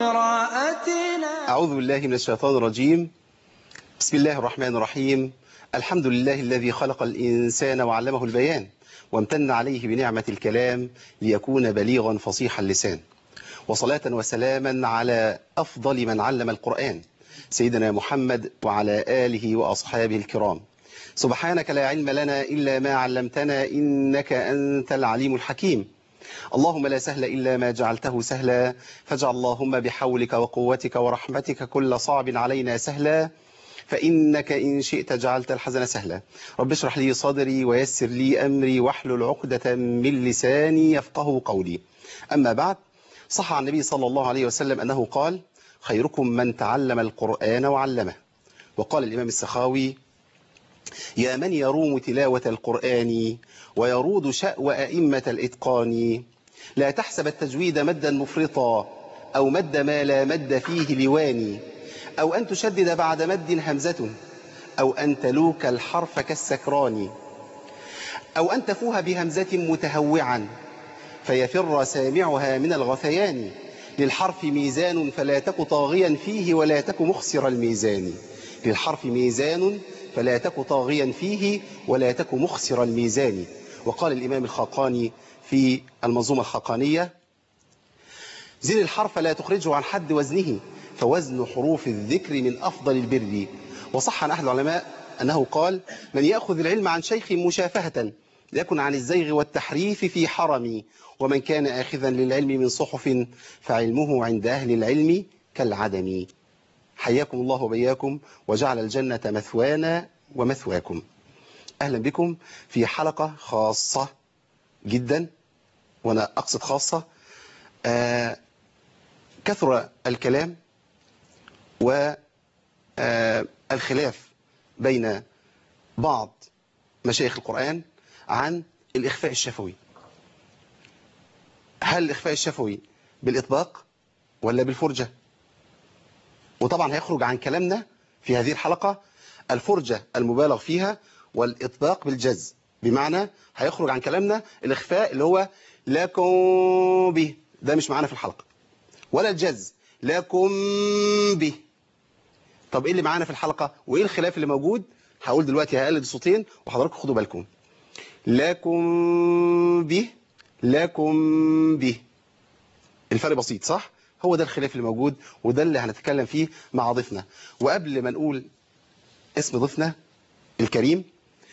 أعوذ بالله من الشيطان الرجيم. بسم الله الرحمن الرحيم. الحمد لله الذي خلق الإنسان وعلمه البيان وامتن عليه بنعمة الكلام ليكون بليغا فصيح اللسان، وصلاة وسلاما على أفضل من علم القرآن سيدنا محمد وعلى آله وأصحابه الكرام. سبحانك لا علم لنا إلا ما علمتنا إنك أنت العليم الحكيم. اللهم لا سهل إلا ما جعلته سهلا، فاجعل اللهم بحولك وقوتك ورحمتك كل صعب علينا سهلا، فإنك إن شئت جعلت الحزن سهلا. رب اشرح لي صدري ويسر لي أمري واحلل عقدة من لساني يفقه قولي. أما بعد، صح عن النبي صلى الله عليه وسلم أنه قال: خيركم من تعلم القرآن وعلمه. وقال الإمام السخاوي: يا من يروم تلاوة القرآن ويرود شأو أئمة الإتقان، لا تحسب التجويد مدا مفرطا أو مد ما لا مد فيه لواني، أو أن تشدد بعد مد همزة، أو أن تلوك الحرف كالسكران، أو أن تفوه بهمزة متهوعا فيفر سامعها من الغثيان. للحرف ميزان فلا تك طاغيا فيه ولا تك مخسر الميزان. للحرف ميزان فلا تك طاغيا فيه ولا تك مخسر الميزان. وقال الإمام الخاقاني في المنظومة الخاقانية: زن الحرف لا تخرجه عن حد وزنه، فوزن حروف الذكر من أفضل البر. وصح عن أهل العلماء أنه قال: من يأخذ العلم عن شيخ مشافهة ليكن عن الزيغ والتحريف في حرمي، ومن كان آخذا للعلم من صحف فعلمه عند أهل العلم كالعدم. حياكم الله وبياكم وجعل الجنة مثوانا ومثواكم. أهلا بكم في حلقة خاصة جدا، وأنا أقصد خاصة. كثر الكلام والخلاف بين بعض مشايخ القرآن عن الإخفاء الشفوي. هل الإخفاء الشفوي بالإطباق ولا بالفرجة؟ وطبعا هيخرج عن كلامنا في هذه الحلقة الفرجة المبالغ فيها والإطباق بالجز، بمعنى هيخرج عن كلامنا الإخفاء اللي هو لكم به، ده مش معانا في الحلقة، ولا الجز لكم به. طب ايه اللي معانا في الحلقة وايه الخلاف اللي موجود؟ هقول دلوقتي، هقلد الصوتين وحضراتكم خدوا بالكم. لكم به، لكم به، الفرق بسيط صح؟ هو ده الخلاف اللي موجود، وده اللي هنتكلم فيه مع ضيفنا. وقبل ما نقول اسم ضيفنا الكريم،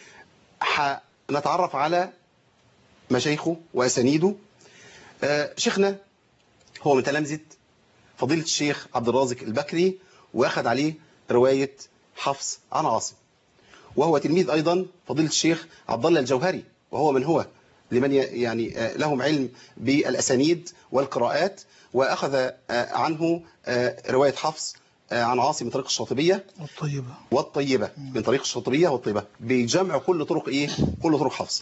هنتعرف على مشايخه وأسانيده. شيخنا هو من تلامذة فضيلة الشيخ عبد الرازق البكري، وأخذ عليه رواية حفص عن عاصم. وهو تلميذ أيضا فضيلة الشيخ عبد الله الجوهري، وهو من هو لمن يعني لهم علم بالأسانيد والقراءات، وأخذ عنه رواية حفص عن عاصم من طريق الشاطبية والطيبة من طريق الشاطبية والطيبة، بجمع كل طرق إيه؟ كل طرق حفص.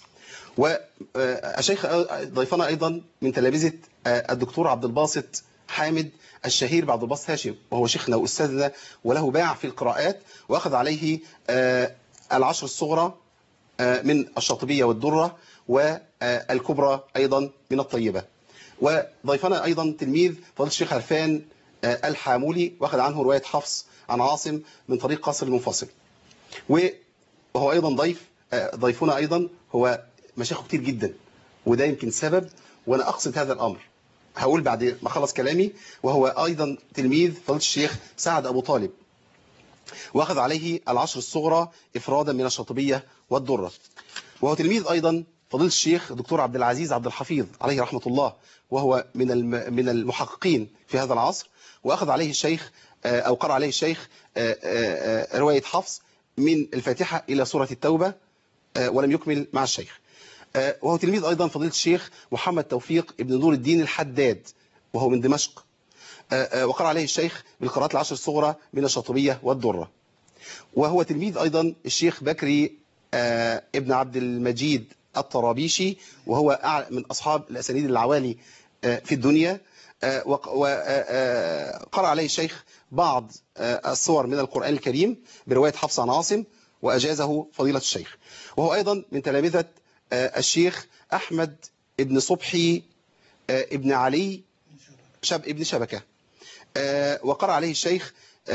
والشيخ ضيفنا أيضا من تلامذة الدكتور عبد الباسط حامد الشهير بعبد الباسط هاشم، وهو شيخنا وأستاذنا وله باع في القراءات، وأخذ عليه العشر الصغرى من الشاطبية والدرة، والكبرى أيضا من الطيبة. وضيفنا أيضا تلميذ فضيلة الشيخ عرفان الحامولي، واخذ عنه رواية حفص عن عاصم من طريق قصر المنفصل. وهو أيضا ضيفنا أيضا هو مشايخه كتير جدا، وده يمكن سبب، وأنا أقصد هذا الأمر هقول بعد ما خلص كلامي. وهو أيضا تلميذ فضيلة الشيخ سعد أبو طالب، واخذ عليه العشر الصغرى إفرادا من الشاطبية والدرة. وهو تلميذ أيضا فضيلة الشيخ دكتور عبد العزيز عبد الحفيظ عليه رحمة الله، وهو من المحققين في هذا العصر، وأخذ عليه الشيخ أو قرأ عليه الشيخ رواية حفص من الفاتحة إلى سورة التوبة، ولم يكمل مع الشيخ. وهو تلميذ أيضا فضيلة الشيخ محمد توفيق ابن نور الدين الحداد، وهو من دمشق، وقرأ عليه الشيخ بالقراءات العشر الصغرى من الشاطبية والدرة. وهو تلميذ أيضا الشيخ بكري ابن عبد المجيد الطرابيشي، وهو من أصحاب الأسانيد العوالي في الدنيا. وقرأ عليه الشيخ بعض الصور من القرآن الكريم برواية حفص عن عاصم، وأجازه فضيلة الشيخ. وهو أيضا من تلامذة الشيخ أحمد ابن صبحي ابن علي ابن شبكة، وقرأ عليه الشيخ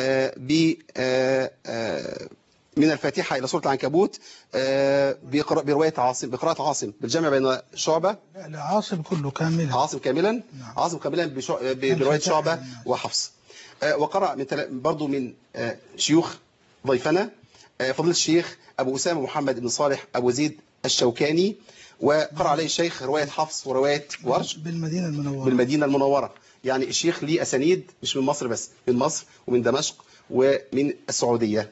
من الفاتحة إلى سورة العنكبوت برواية عاصم، بقراءة عاصم بالجمع بين شعبة. لا عاصم كله كاملا. عاصم كاملا. نعم. عاصم كاملا برواية شعبة وحفص. وقرأ برضو من شيوخ ضيفنا فضيلة الشيخ أبو أسامة محمد بن صالح أبو زيد الشوكاني، وقرأ عليه الشيخ رواية حفص ورواية ورش بالمدينة المنورة. بالمدينة المنورة. يعني الشيخ ليه أسانيد مش من مصر بس، من مصر ومن دمشق ومن السعودية.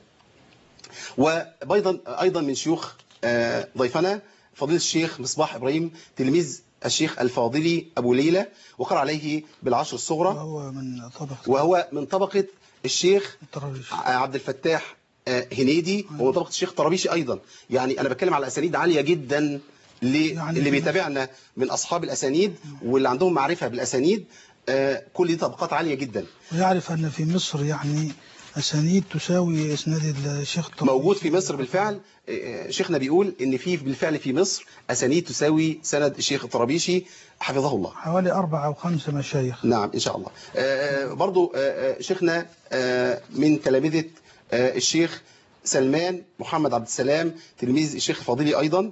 وأيضا من شيوخ ضيفنا فضيلة الشيخ مصباح إبراهيم تلميذ الشيخ الفاضلي أبو ليلى، وقرأ عليه بالعشر الصغرى، وهو من طبقة الشيخ عبد الفتاح هنيدي، ومن طبقة الشيخ طرابيشي أيضا. يعني أنا بتكلم على أسانيد عالية جدا اللي بيتابعنا من أصحاب الأسانيد واللي عندهم معرفة بالأسانيد. كل دي طبقات عالية جدا. ويعرف أن في مصر يعني أسانيد تساوي إسناد الشيخ الطرابيشي. موجود في مصر بالفعل. شيخنا بيقول إن بالفعل في مصر أسانيد تساوي سند الشيخ الطرابيشي حفظه الله. حوالي 4 أو 5 مشايخ. نعم إن شاء الله. برضو شيخنا من تلامذة الشيخ سلمان محمد عبد السلام تلميذ الشيخ الفاضلي أيضا،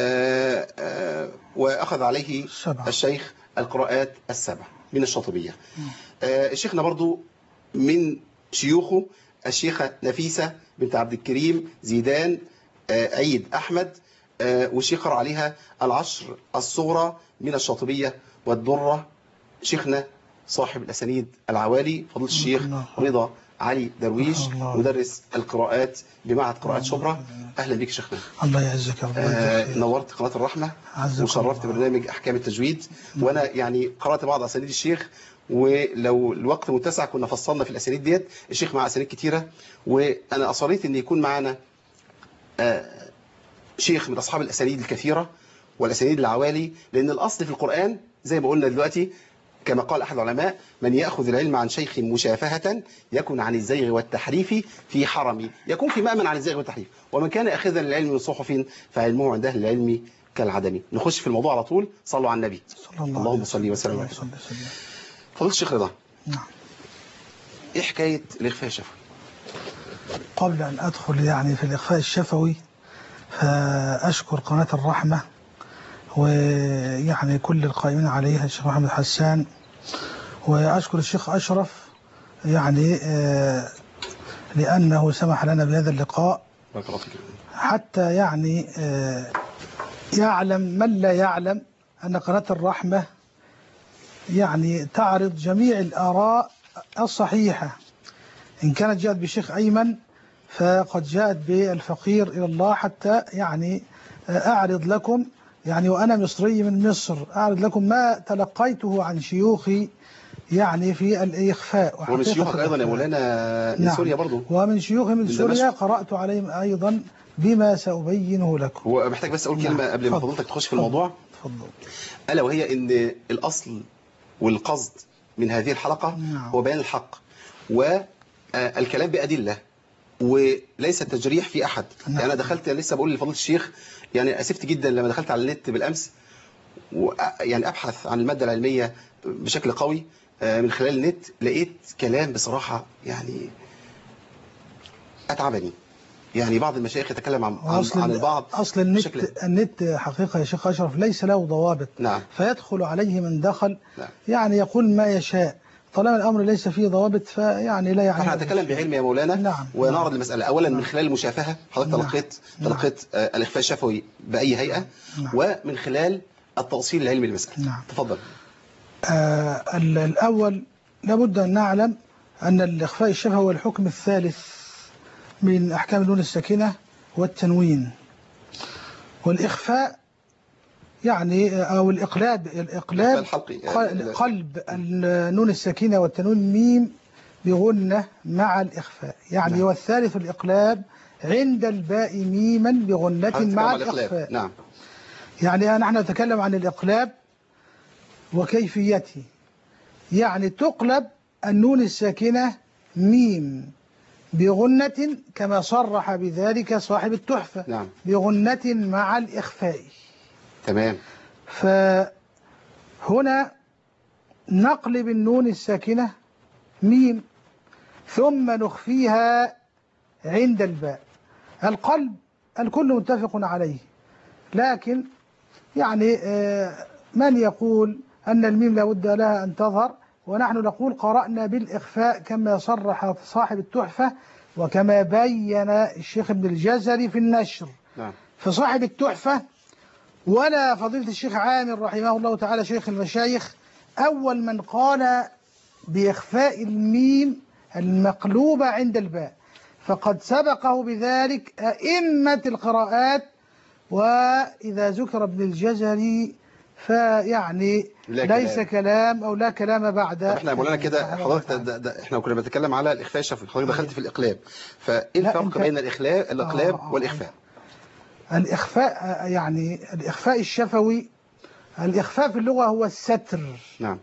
وأخذ عليه الشيخ القراءات السبع من الشاطبية. شيخنا برضو من شيوخه الشيخة نفيسة بنت عبد الكريم زيدان عيد أحمد، والشيخ قرأ عليها العشر الصغرى من الشاطبية والدرة. شيخنا صاحب الأسانيد العوالي فضيلة الشيخ رضا علي درويش مدرس القراءات بمعهد قراءات شبرا. أهلا بك شيخنا. الله يعزك يا رب. نورت قناة الرحمة وشرفت برنامج أحكام التجويد. وأنا يعني قرأت بعض أسانيد الشيخ، ولو الوقت متسع كنا فصلنا في الأسانيد ديت. الشيخ مع أسانيد كتيرة، وأنا أصريت أن يكون معنا شيخ من أصحاب الأسانيد الكثيرة والأسانيد العوالي، لأن الأصل في القرآن زي ما قلنا دلوقتي كما قال أحد العلماء: من يأخذ العلم عن شيخ مشافهة يكن عن الزيغ والتحريف في حرمي، يكون في مأمن عن الزيغ والتحريف. ومن كان أخذا للعلم من صحف فعلمه عند أهل العلم كالعدم. نخش في الموضوع على طول. صلوا على النبي. اللهم صل وسلم عليه. فضيلة الشيخ رضا، نعم، إيه حكاية الإخفاء الشفوي؟ قبل أن أدخل يعني في الإخفاء الشفوي، فأشكر قناة الرحمة ويعني كل القائمين عليها، الشيخ محمد حسان، وأشكر الشيخ أشرف يعني لأنه سمح لنا بهذا اللقاء، حتى يعني يعلم من لا يعلم أن قناة الرحمة يعني تعرض جميع الآراء الصحيحة. إن كانت جاءت بشيخ أيمن فقد جاءت بالفقير إلى الله، حتى يعني أعرض لكم يعني وأنا مصري من مصر أعرض لكم ما تلقيته عن شيوخي يعني في الإخفاء. ومن شيوخك أيضا يا مولانا من سوريا برضو. ومن شيوخي من سوريا قرأت عليهم أيضا بما سأبينه لكم. ومحتاج بس أقول كلمة قبل ما فضلتك تخش في الموضوع. تفضل. ألا وهي إن الأصل والقصد من هذه الحلقة هو بيان الحق والكلام بأدلة، وليس التجريح في أحد. يعني أنا دخلت لسه بقول لفضيلة الشيخ، يعني أسفت جدا لما دخلت على النت بالأمس يعني أبحث عن المادة العلمية بشكل قوي من خلال النت، لقيت كلام بصراحة يعني أتعبني. يعني بعض المشايخ يتكلم عن البعض. أصل النت حقيقة يا شيخ أشرف ليس له ضوابط. نعم. فيدخل عليه من دخل. نعم. يعني يقول ما يشاء، طالما الأمر ليس فيه ضوابط فيعني لا يعني. احنا نتكلم بعلم يا مولانا. نعم. ونعرض المسألة أولا من خلال المشافهة. حضرتك تلقيت الإخفاء الشفوي بأي هيئة. نعم. ومن خلال التأصيل العلمي للمسألة. نعم. تفضل. الأول لابد أن نعلم أن الإخفاء الشفوي هو الحكم الثالث من أحكام النون الساكنة والتنوين. والإخفاء يعني أو الإقلاب قلب النون الساكنة والتنوين ميم بغنة مع الإخفاء، يعني نعم. والثالث الإقلاب عند الباء ميما بغنة مع الإخفاء. نعم. يعني نحن نتكلم عن الإقلاب وكيفيته. يعني تقلب النون الساكنة ميم بغنة كما صرح بذلك صاحب التحفة. نعم. بغنة مع الإخفاء. تمام. فهنا نقلب النون الساكنة ميم ثم نخفيها عند الباء. القلب الكل متفق عليه، لكن يعني من يقول أن الميم لابد لها أن تظهر، ونحن نقول قرأنا بالإخفاء كما صرح صاحب التحفة وكما بين الشيخ ابن الجزري في النشر. نعم. فصاحب التحفة ولا فضيلة الشيخ عامر رحمه الله تعالى شيخ المشايخ أول من قال بإخفاء الميم المقلوبة عند الباء، فقد سبقه بذلك أئمة القراءات. وإذا ذكر ابن الجزري فيعني ليس كلام أو لا كلام بعد. احنا مولانا كده حضرتك احنا كنا بنتكلم على الإخفاء الشفوي، حضرتك دخلت في الإقلاب، فإيه الفرق بين الإقلاب والإخفاء؟ الإخفاء يعني الإخفاء الشفوي، الإخفاء في اللغة هو الستر. نعم.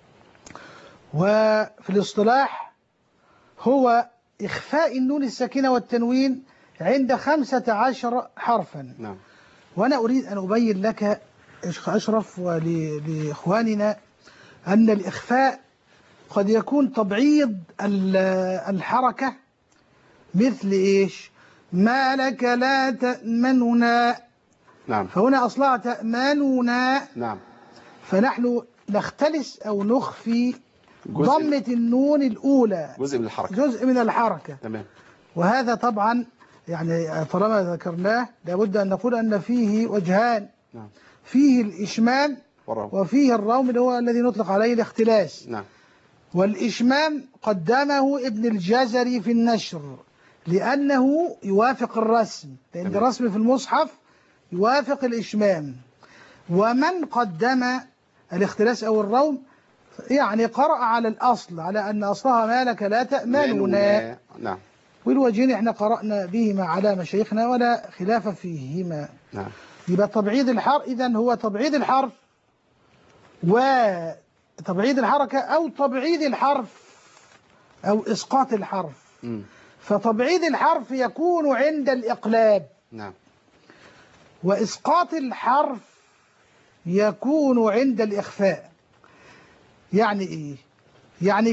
وفي الاصطلاح هو إخفاء النون الساكنة والتنوين عند 15 حرفا. نعم. وأنا أريد أن أبين لك أشرف ولإخواننا أن الإخفاء قد يكون تبعيض الحركة، مثل إيش؟ ما لك لا تأمننا. نعم. فهنا أصلها تأمننا. نعم. فنحن نختلس أو نخفي ضمة النون الأولى، جزء من الحركة، جزء من الحركة. تمام. وهذا طبعا يعني طالما ذكرناه لابد أن نقول أن فيه وجهان. نعم. فيه الإشمام وفيه الروم اللي هو الذي نطلق عليه الاختلاس. نعم. والإشمام قدمه ابن الجزري في النشر لأنه يوافق الرسم، لأن الرسم في المصحف يوافق الإشمام. ومن قدم الاختلاس أو الروم يعني قرأ على الأصل، على أن أصلها ما لك لا تأمننا. نعم. والوجهين احنا قرأنا بهما على مشايخنا ولا خلاف فيهما. نعم. يبقى تبعيض الحرف إذن هو تبعيض الحرف وتبعيض الحركة أو تبعيض الحرف أو إسقاط الحرف. فتبعيض الحرف يكون عند الإقلاب. نعم. وإسقاط الحرف يكون عند الإخفاء. يعني إيه؟ يعني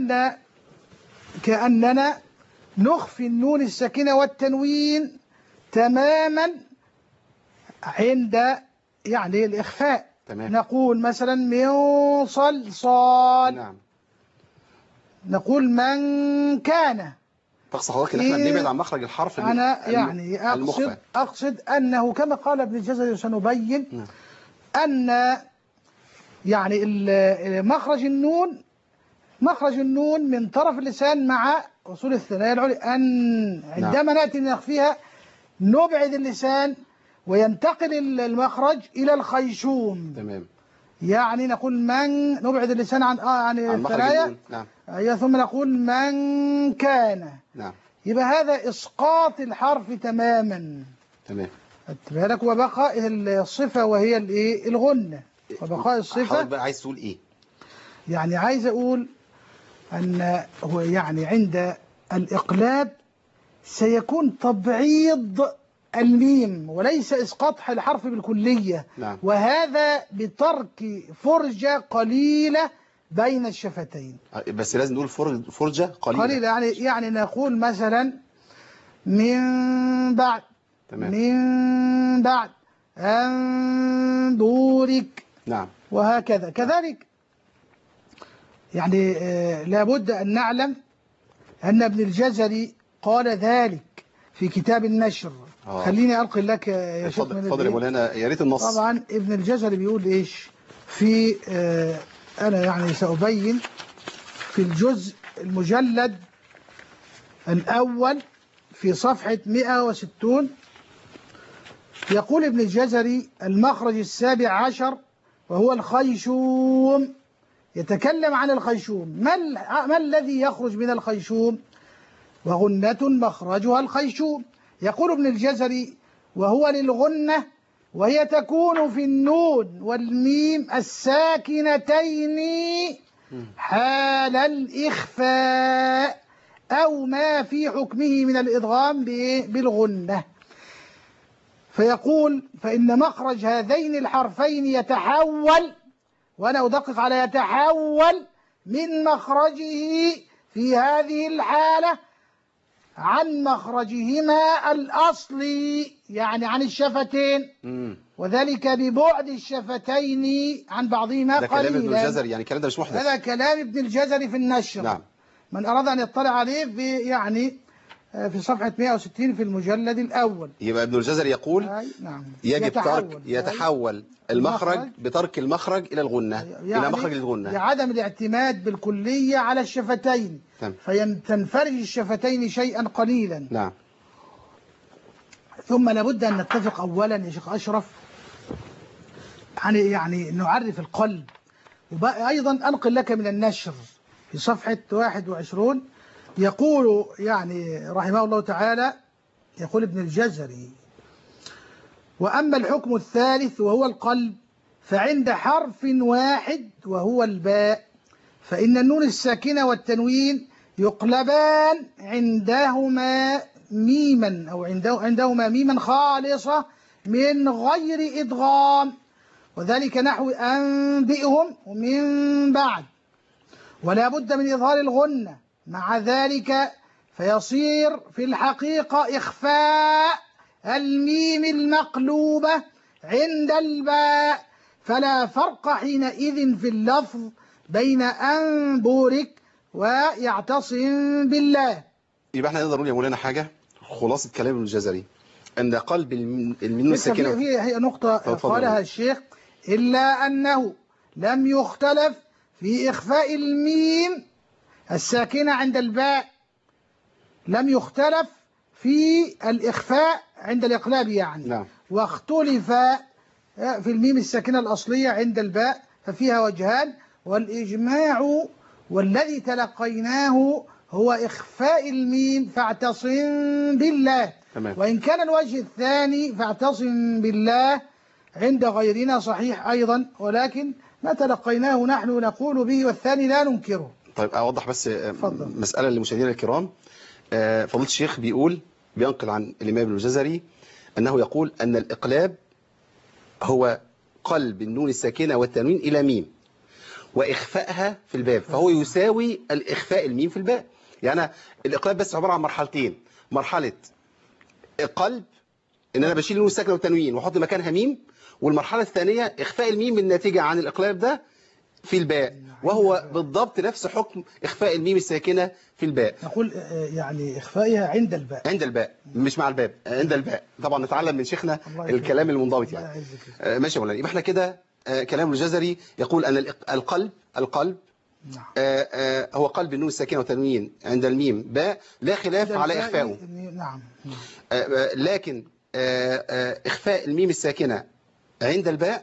كأننا نخفي النون الساكنة والتنوين تماما عند يعني الإخفاء. تمام. نقول مثلا من صلصال. نعم. نقول من كان. تقصد حضرتك ان احنا بنبعد عن مخرج الحرف؟ أنا يعني أقصد أنه كما قال ابن الجزري وسنبين أن يعني مخرج النون من طرف اللسان مع وصول الثنايا العليا، أن عندما نأتي نخفيها نبعد اللسان وينتقل المخرج إلى الخيشوم. تمام. يعني نقول من، نبعد اللسان عن الثنايا. نعم. ثم نقول من كان. نعم. يبقى هذا إسقاط الحرف تماما. تمام. بالك. وبقاء الصفة وهي الايه؟ الغنة. وبقاء الصفة. حضرتك بقى عايز تقول ايه؟ يعني عايز اقول ان هو يعني عند الإقلاب سيكون تبعيض الميم وليس إسقاط الحرف بالكلية. نعم. وهذا بترك فرجة قليلة بين الشفتين. بس لازم نقول فرجة قليلة. يعني نقول مثلا من بعد. تمام. من بعد أن بورك. نعم. وهكذا. كذلك يعني لابد أن نعلم أن ابن الجزري قال ذلك في كتاب النشر. خليني ألقي لك يا شيخ. اتفضل يا مولانا، يا ريت النص. طبعا ابن الجزري بيقول إيش في أنا يعني سأبين في الجزء المجلد الأول في صفحة 160. يقول ابن الجزري المخرج 17 وهو الخيشوم. يتكلم عن الخيشوم. ما الذي يخرج من الخيشوم؟ وغنة مخرجها الخيشوم. يقول ابن الجزري وهو للغنة، وهي تكون في النون والميم الساكنتين حال الإخفاء أو ما في حكمه من الإدغام بالغنة. فيقول فإن مخرج هذين الحرفين يتحول، وأنا أدقق على يتحول، من مخرجه في هذه الحالة عن مخرجهما الأصلي، يعني عن الشفتين، وذلك ببعد الشفتين عن بعضهما ده كلام ابن قليلا. الجزري، يعني الكلام ده مش محدث. هذا كلام ابن الجزري في النشر. نعم. من أراد أن يطلع عليه في صفحة 160 في المجلد الأول. يبقى ابن الجزري يقول نعم. يجب يتحول المخرج بترك المخرج إلى الغنة، يعني إلى مخرج الغنة، لعدم الاعتماد بالكلية على الشفتين، فتنفرج الشفتين شيئا قليلا. نعم. ثم لابد أن نتفق أولا يا شيخ أشرف، يعني نعرف القلب. وأيضا أنقل لك من النشر في صفحة 21 يقول يعني رحمه الله تعالى، يقول ابن الجزري: وأما الحكم الثالث وهو القلب فعند حرف واحد وهو الباء، فإن النون الساكنة والتنوين يقلبان عندهما ميما، أو عندهما ميما خالصة من غير إدغام، وذلك نحو أنبئهم ومن بعد، ولا بد من إظهار الغنة مع ذلك، فيصير في الحقيقة إخفاء الميم المقلوبة عند الباء، فلا فرق حينئذ في اللفظ بين أن بورك ويعتصم بالله. يبقى احنا نقدر نقول يا مولانا حاجة خلاصة كلام ابن الجزري، أن قلب الميم الساكنة هي نقطة قالها الشيخ: إلا أنه لم يختلف في إخفاء الميم الساكنة عند الباء، لم يختلف في الإخفاء عند الإقلاب يعني. نعم. واختلف في الميم الساكنة الأصلية عند الباء، ففيها وجهان، والإجماع والذي تلقيناه هو إخفاء الميم فاعتصم بالله. تمام. وإن كان الوجه الثاني فاعتصم بالله عند غيرنا صحيح أيضا، ولكن ما تلقيناه نحن نقول به والثاني لا ننكره. طيب أوضح بس فضل. مسألة للمشاهدين الكرام. فضيلة الشيخ بينقل عن الإمام ابن الجزري أنه يقول أن الإقلاب هو قلب النون الساكنة والتنوين إلى ميم وإخفائها في الباب، فهو يساوي الإخفاء الميم في الباب. يعني الإقلاب بس عبارة عن مرحلتين: مرحلة قلب إن أنا بشيل النون الساكنة والتنوين وأحط مكانها ميم، والمرحلة الثانية إخفاء الميم الناتجة عن الإقلاب ده في الباء، وهو بالضبط نفس حكم إخفاء الميم الساكنة في الباء. نقول يعني إخفائها عند الباء، عند الباء مش مع الباب، عند الباء. طبعا نتعلم من شيخنا الكلام المنضبط يعني. ماشي يا مولانا. يبقى احنا كده كلام الجزري يقول أن القلب هو قلب النون الساكنة والتنوين عند الميم باء، لا خلاف على إخفائه. نعم. لكن إخفاء الميم الساكنة عند الباء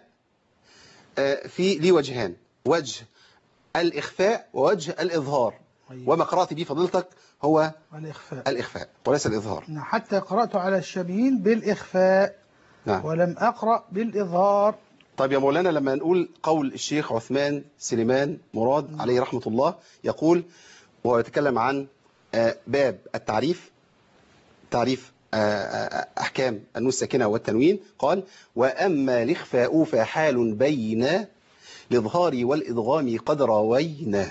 في ليه وجهان: وجه الإخفاء ووجه الإظهار. وما قرأت به فضيلتك هو الإخفاء وليس الإظهار. حتى قرأت على الشاميين بالإخفاء. نعم. ولم أقرأ بالإظهار. طيب يا مولانا، لما نقول قول الشيخ عثمان سليمان مراد عليه رحمة الله، يقول وهو يتكلم عن باب التعريف، تعريف أحكام النون الساكنة والتنوين، قال: وأما الإخفاء فحال بين الإظهار والإدغام قد روينا.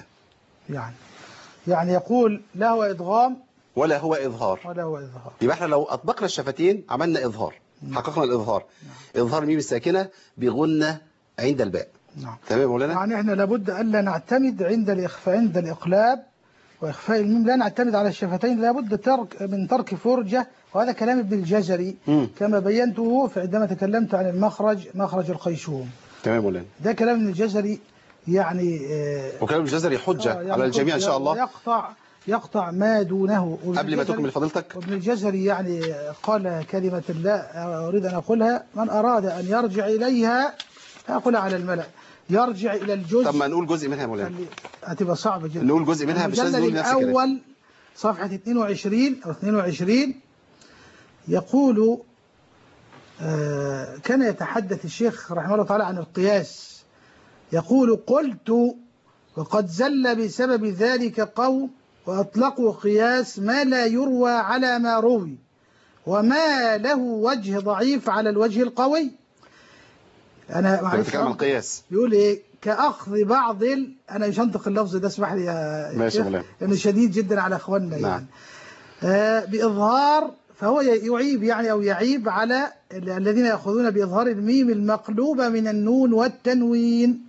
يعني يقول لا هو إدغام ولا هو إظهار. يبقى احنا لو أطبقنا الشفتين عملنا إظهار، حققنا الإظهار. إظهار الميم الساكنة بغنة عند الباء. تمام يا مولانا؟ يعني احنا لابد ألا نعتمد عند الإخفاء، عند الإقلاب وإخفاء الميم لا نعتمد على الشفتين، لابد من ترك فرجة، وهذا كلام ابن الجزري كما بينته عندما تكلمت عن مخرج الخيشوم. تمام يا مولانا. ده كلام ابن الجزري يعني وكلام ابن الجزري حجة يعني على الجميع إن شاء الله. يقطع ما دونه. قبل ما تكمل فضيلتك، وابن الجزري يعني قال كلمة لا أريد أن أقولها: من أراد أن يرجع إليها أقولها على الملأ، يرجع إلى الجزء. طب ما نقول جزء منها يا مولانا، هتبقى صعبة جدا. نقول جزء منها مش لازم نقول نفس الكلام. الأول صفحة 22 أو 22 يقول كان يتحدث الشيخ رحمه الله تعالى عن القياس، يقول: قلت وقد زل بسبب ذلك قوم وأطلقوا قياس ما لا يروى على ما روي، وما له وجه ضعيف على الوجه القوي. أنا معلش بتكلم عن القياس. يقول إيه: كأخذ بعض أنا مش هنطق اللفظ ده، اسمح لي يا شيخ لأنه شديد جدا على إخواننا. نعم. يعني بإظهار، فهو يعيب يعني أو يعيب على الذين يأخذون بإظهار الميم المقلوبة من النون والتنوين.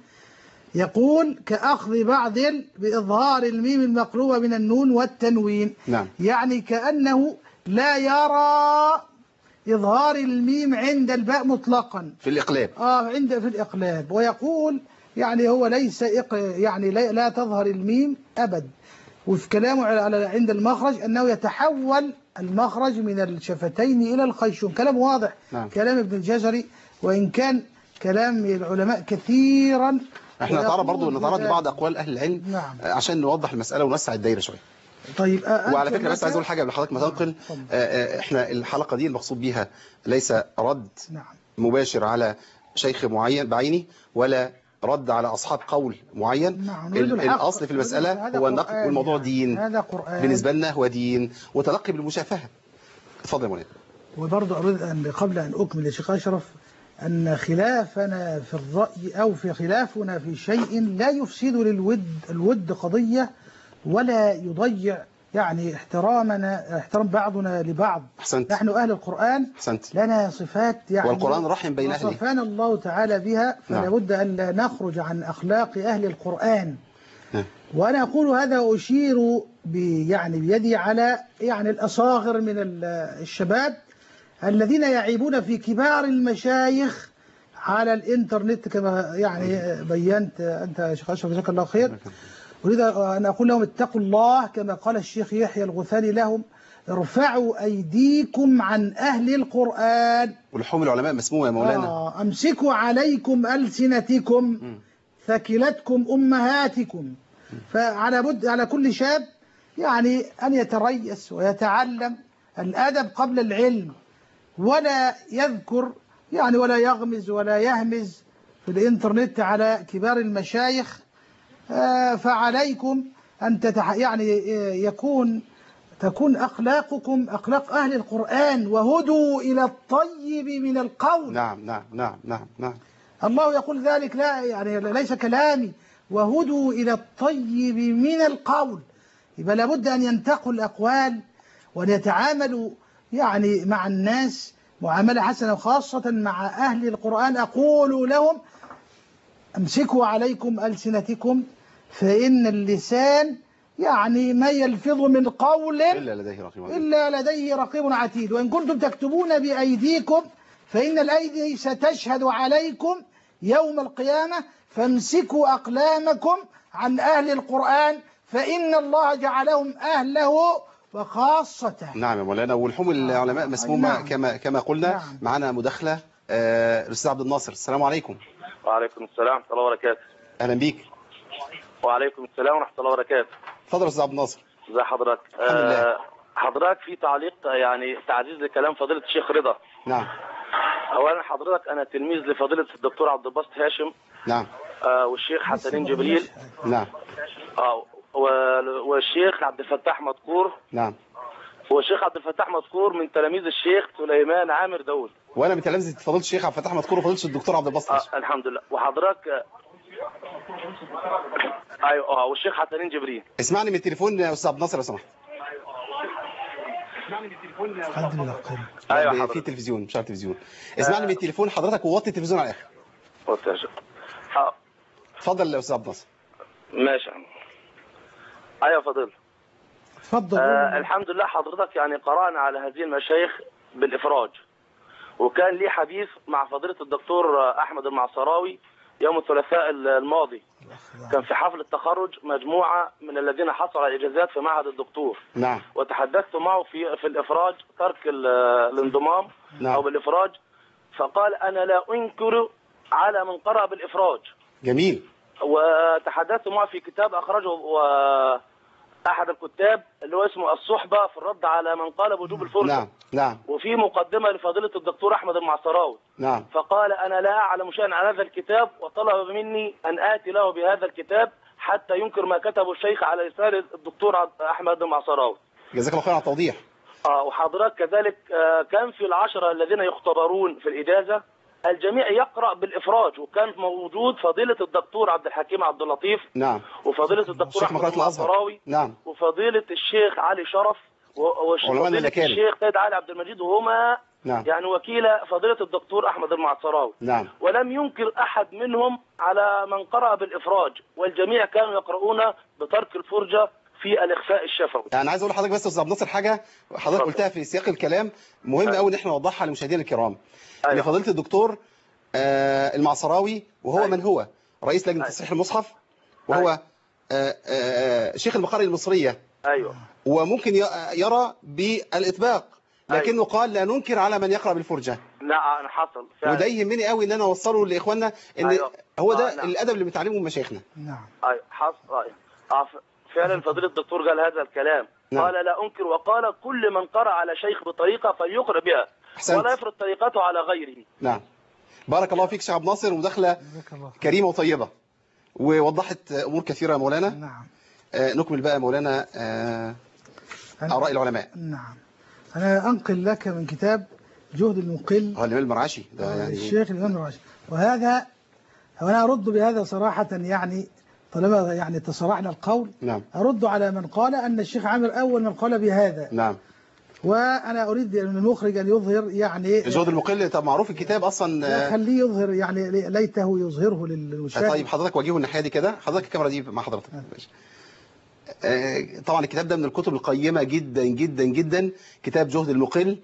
يقول كأخذ بعض بإظهار الميم المقلوبة من النون والتنوين. نعم. يعني كأنه لا يرى إظهار الميم عند الباء مطلقا في الإقلاب. في الإقلاب. ويقول يعني هو ليس يعني لا تظهر الميم أبد. وفي كلامه عند المخرج أنه يتحول المخرج من الشفتين إلى الخيشوم. كلام واضح. نعم. كلام ابن الجزري، وإن كان كلام العلماء كثيرا. احنا نتعرض لبعض أقوال أهل العلم. نعم. عشان نوضح المسألة ونوسع الدايرة شوية. طيب وعلى فكرة بس عايز أقول حاجة قبل حضرتك ما تنقل. احنا الحلقة دي المقصود بيها ليس رد مباشر على شيخ معين بعينه، ولا رد على أصحاب قول معين. الأصل في المسألة هو النقد، والموضوع دين. هذا قرآن بالنسبة لنا هو دين وتلقي بالمشافهة. اتفضل يا مولانا. وبرضه أريد أن قبل أن أكمل يا شيخ أشرف أن خلافنا في الرأي أو في خلافنا في شيء لا يفسد الود قضية، ولا يضيع يعني احترام بعضنا لبعض. أحسنت. نحن أهل القرآن. أحسنت. لنا صفات يعني والقرآن رحم بين أهله، وصفنا الله تعالى بها، فلا بد أن لا نخرج عن أخلاق أهل القرآن. وأنا أقول هذا وأشير بيدي على يعني الأصاغر من الشباب الذين يعيبون في كبار المشايخ على الإنترنت، كما يعني بينت أنت يا شيخ أشرف جزاك الله خير. أريد أن أقول لهم اتقوا الله، كما قال الشيخ يحيى الغثاني لهم: ارفعوا أيديكم عن أهل القرآن. ولحوم العلماء مسمومة يا مولانا. أمسكوا عليكم ألسنتكم، ثكلتكم أمهاتكم. على كل شاب يعني أن يتريث ويتعلم الأدب قبل العلم، ولا يذكر يعني ولا يغمز ولا يهمز في الإنترنت على كبار المشايخ. فعليكم أن تكون أخلاقكم أخلاق أهل القرآن، وهدوا إلى الطيب من القول. نعم نعم نعم نعم نعم. الله يقول ذلك، لا يعني ليس كلامي. وهدوا إلى الطيب من القول. يبقى لابد أن ينتقوا الأقوال وأن يتعاملوا يعني مع الناس معاملة حسنة، وخاصة مع أهل القرآن. أقول لهم: امسكوا عليكم ألسنتكم، فإن اللسان يعني ما يلفظ من قول إلا لديه رقيب عتيد. وإن كنتم تكتبون بأيديكم فإن الأيدي ستشهد عليكم يوم القيامة. فامسكوا أقلامكم عن أهل القرآن، فإن الله جعلهم أهله وخاصته. نعم يا مولانا. ولحوم العلماء مسمومة. نعم. كما قلنا. نعم. معنا مداخلة الأستاذ عبد الناصر. السلام عليكم. وعليكم السلام ورحمة الله وبركاته. أهلا بيك. وعليكم السلام ورحمة الله وبركاته. اتفضل يا أستاذ عبد الناصر. ازي حضرتك؟ الحمد لله. حضرتك في تعليق يعني تعزيز لكلام فضيلة الشيخ رضا. نعم. أولا حضرتك أنا تلميذ لفضيلة الدكتور عبد الباسط هاشم. نعم. والشيخ حسنين جبريل. نعم. والشيخ عبد الفتاح مذكور. نعم. والشيخ عبد الفتاح مذكور من تلاميذ الشيخ سليمان عامر داوود. وانا من تلامذة فضيلة الشيخ عبد الفتاح مذكور وفضيلة الدكتور عبد الباسط. الحمد لله. وحضرتك ايوه والشيخ حسنين جبريل. اسمعني من التليفون يا استاذ عبد الناصر لو سمحت. ايوه في تلفزيون مش على التلفزيون. اسمعني من التليفون حضرتك، ووطي التلفزيون على الاخر. وطي يا شيخ. اتفضل يا استاذ عبد الناصر. ماشي. ايوه فضيلة. اتفضل. الحمد لله. حضرتك يعني قرأنا على هذه المشايخ بالإفراج، وكان لي حديث مع فضيلة الدكتور أحمد المعصراوي يوم الثلاثاء الماضي. كان في حفل التخرج مجموعة من الذين حصلوا على إجازات في معهد الدكتور. نعم. وتحدثت معه في الإفراج، ترك الانضمام. نعم. أو بالإفراج. فقال: أنا لا أنكر على من قرأ بالإفراج. جميل. وتحدثت معه في كتاب أخرجه أحد الكتاب اللي هو اسمه الصحبة في الرد على من قال بوجوب الفرجة. نعم نعم. وفي مقدمة لفضيلة الدكتور أحمد المعصراوي. نعم. فقال: أنا لا أعلم شيئا عن هذا الكتاب، وطلب مني أن آتي له بهذا الكتاب حتى ينكر ما كتبه الشيخ على لسان الدكتور أحمد المعصراوي. جزاك الله خير على التوضيح. وحضرتك كذلك كان في العشرة الذين يختبرون في الإجازة الجميع يقرأ بالإفراج، وكان موجود فضيلة الدكتور عبد الحكيم عبد اللطيف، نعم، وفضيلة الدكتور شيخ أحمد مقالة الأزهر، المعصراوي، نعم، وفضيلة الشيخ علي شرف، علماء وفضيلة المكارم، الشيخ سيد علي عبد المجيد، وهما نعم، يعني وكيل فضيلة الدكتور أحمد المعصراوي. نعم، ولم ينكر أحد منهم على من قرأ بالإفراج، والجميع كانوا يقرؤون بترك الفرجة في الإخفاء الشفوي. يعني عايز اقول لحضرتك بس يا استاذ عبد الناصر حاجه حضرتك اتفضل. قلتها في سياق الكلام مهم أيوة. قوي ان احنا نوضحها لمشاهدينا الكرام. ان أيوة. فضيله الدكتور المعصراوي وهو أيوة. من هو رئيس لجنه أيوة. تصحيح المصحف، وهو شيخ البقاري المصريه، أيوة. وممكن يرى بالإطباق، لكنه قال لا ننكر على من يقرأ بالفرجة. نعم حصل فعلا. وده يهمني قوي ان انا اوصله لاخواننا ان أيوة. هو ده نعم. الادب اللي بنتعلمه من مشايخنا. نعم. أيوة حصل. فعلا فضيلة الدكتور قال هذا الكلام. نعم. قال لا أنكر، وقال كل من قرأ على شيخ بطريقة فليقرأ بها، أحسنت. ولا يفرض طريقته على غيره. نعم، بارك الله فيك شيخ عبد الناصر، مداخلة الله. كريمة وطيبة ووضحت أمور كثيرة يا مولانا. نعم. نكمل بقى مولانا آراء العلماء. نعم، أنا أنقل لك من كتاب جهد المقل الإمام المرعشي ده يعني الشيخ الإمام المرعشي، وهذا وأنا أرد بهذا صراحة، يعني طالما يعني تصرحنا القول. نعم. أرد على من قال أن الشيخ عامر أول من قال بهذا. نعم. وأنا أريد من المخرج أن يظهر يعني جهد المقل. طب معروف الكتاب أصلا. خليه يظهر، يعني ليته يظهره للمشاهد. طيب حضرتك واجهه الناحية دي كده، حضرتك الكاميرا دي مع حضرتك. طبعا الكتاب ده من الكتب القيمة جدا جدا جدا، كتاب جهد المقل